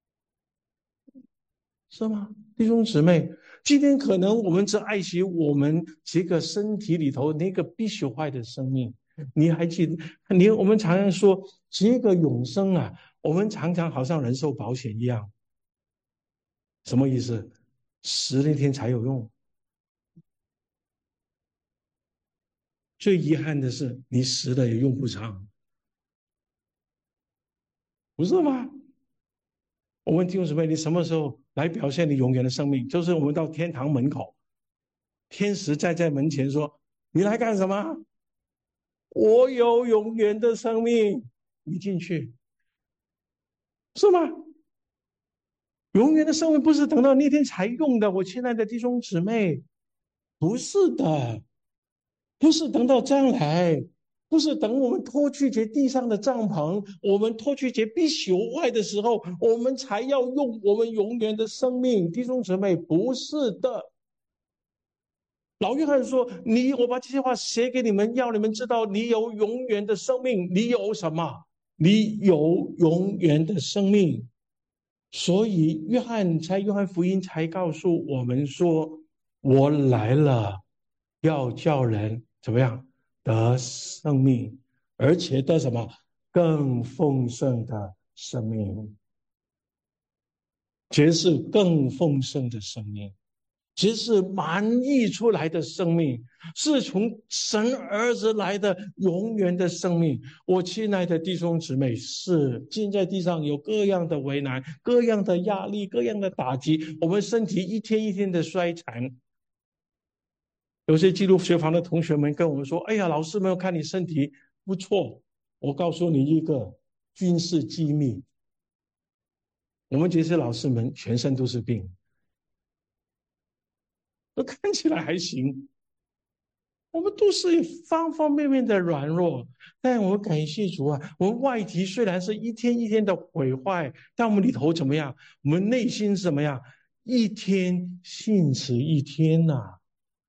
是吗？弟兄姊妹，今天可能我们只爱惜我们这个身体里头那个必朽坏的生命。你还记得？你我们常常说这个永生啊，我们常常好像人寿保险一样，什么意思？死那天才有用。最遗憾的是，你死了也用不上，不是吗？我问弟兄姊妹，你什么时候来表现你永远的生命？就是我们到天堂门口，天使站在门前说：“你来干什么？我有永远的生命。”你进去是吗？永远的生命不是等到那天才用的，我亲爱的弟兄姊妹，不是的，不是等到将来，不是等我们脱去这地上的帐篷，我们脱去这必朽坏的时候，我们才要用我们永远的生命。弟兄姊妹，不是的。老约翰说：“你，我把这些话写给你们，要你们知道，你有永远的生命。你有什么？你有永远的生命。”所以，约翰才约翰福音才告诉我们说：“我来了，要叫人怎么样得生命，而且得什么更丰盛的生命，这是更丰盛的生命。”其实是满溢出来的生命，是从神儿子来的永远的生命。我亲爱的弟兄姊妹，是今在地上有各样的为难，各样的压力，各样的打击，我们身体一天一天的衰残。有些基督学房的同学们跟我们说：“哎呀，老师们看你身体不错。”我告诉你一个军事机密，我们这些老师们全身都是病。都看起来还行，我们都是方方面面的软弱，但我们感谢主啊！我们外体虽然是一天一天的毁坏，但我们里头怎么样？我们内心怎么样？一天信此一天呐、啊！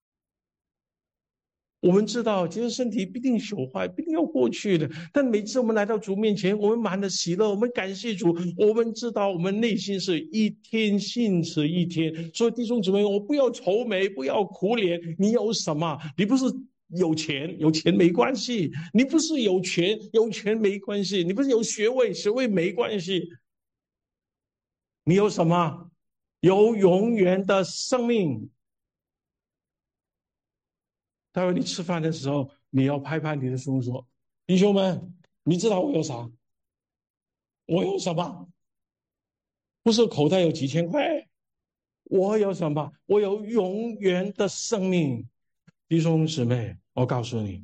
我们知道，其实身体必定朽坏，必定要过去的。但每次我们来到主面前，我们满了喜乐，我们感谢主。我们知道，我们内心是一天信此一天。所以弟兄姊妹，我不要愁眉，不要苦脸。你有什么？你不是有钱，有钱没关系。你不是有权，有权没关系。你不是有学位，学位没关系。你有什么？有永远的生命。待会你吃饭的时候，你要拍拍你的兄说：弟兄们，你知道我有啥？我有什么？不是口袋有几千块，我有什么？我有永远的生命。弟兄姊妹，我告诉你，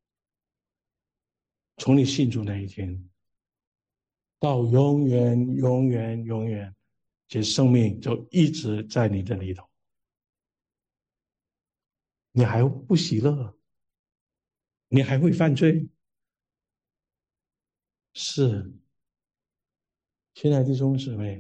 从你信主那一天到永远、永远、永远，这生命就一直在你的里头。你还不喜乐？你还会犯罪？是，亲爱的弟兄姊妹，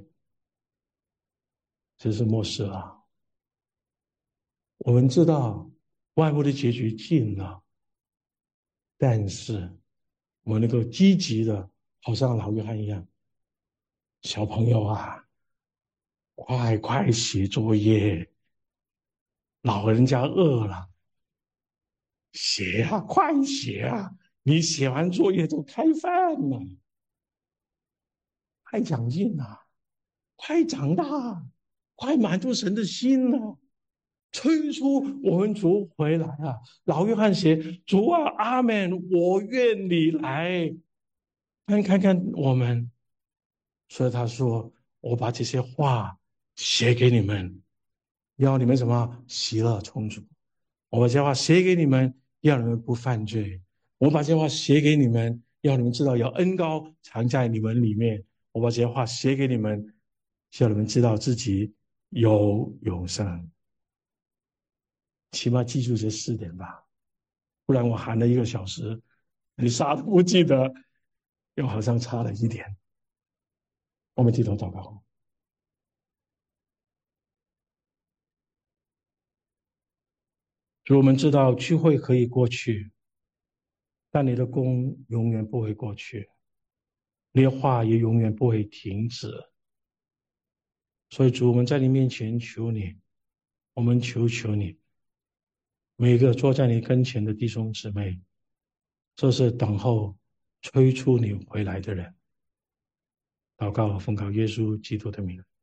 这是末世了。我们知道万物的结局近了，但是我们能够积极的，好像老约翰一样，小朋友啊，快快写作业，老人家饿了，写啊，快写啊！你写完作业就开饭了，快长进啊，快长大，快满足神的心啊！催促我们主回来啊！老约翰写：主啊，阿门，我愿你来。看看看我们，所以他说：我把这些话写给你们，要你们什么喜乐充足。我把这些话写给你们，要你们不犯罪。我把这些话写给你们，要你们知道有恩膏藏在你们里面。我把这些话写给你们，叫你们知道自己有永生。起码记住这四点吧，不然我喊了一个小时，你啥都不记得，又好像差了一点。我们低头祷告。主，我们知道聚会可以过去，但你的功永远不会过去，你的话也永远不会停止。所以主，我们在你面前求你，我们求求你，每个坐在你跟前的弟兄姊妹，这是等候催促你回来的人。祷告奉靠耶稣基督的名。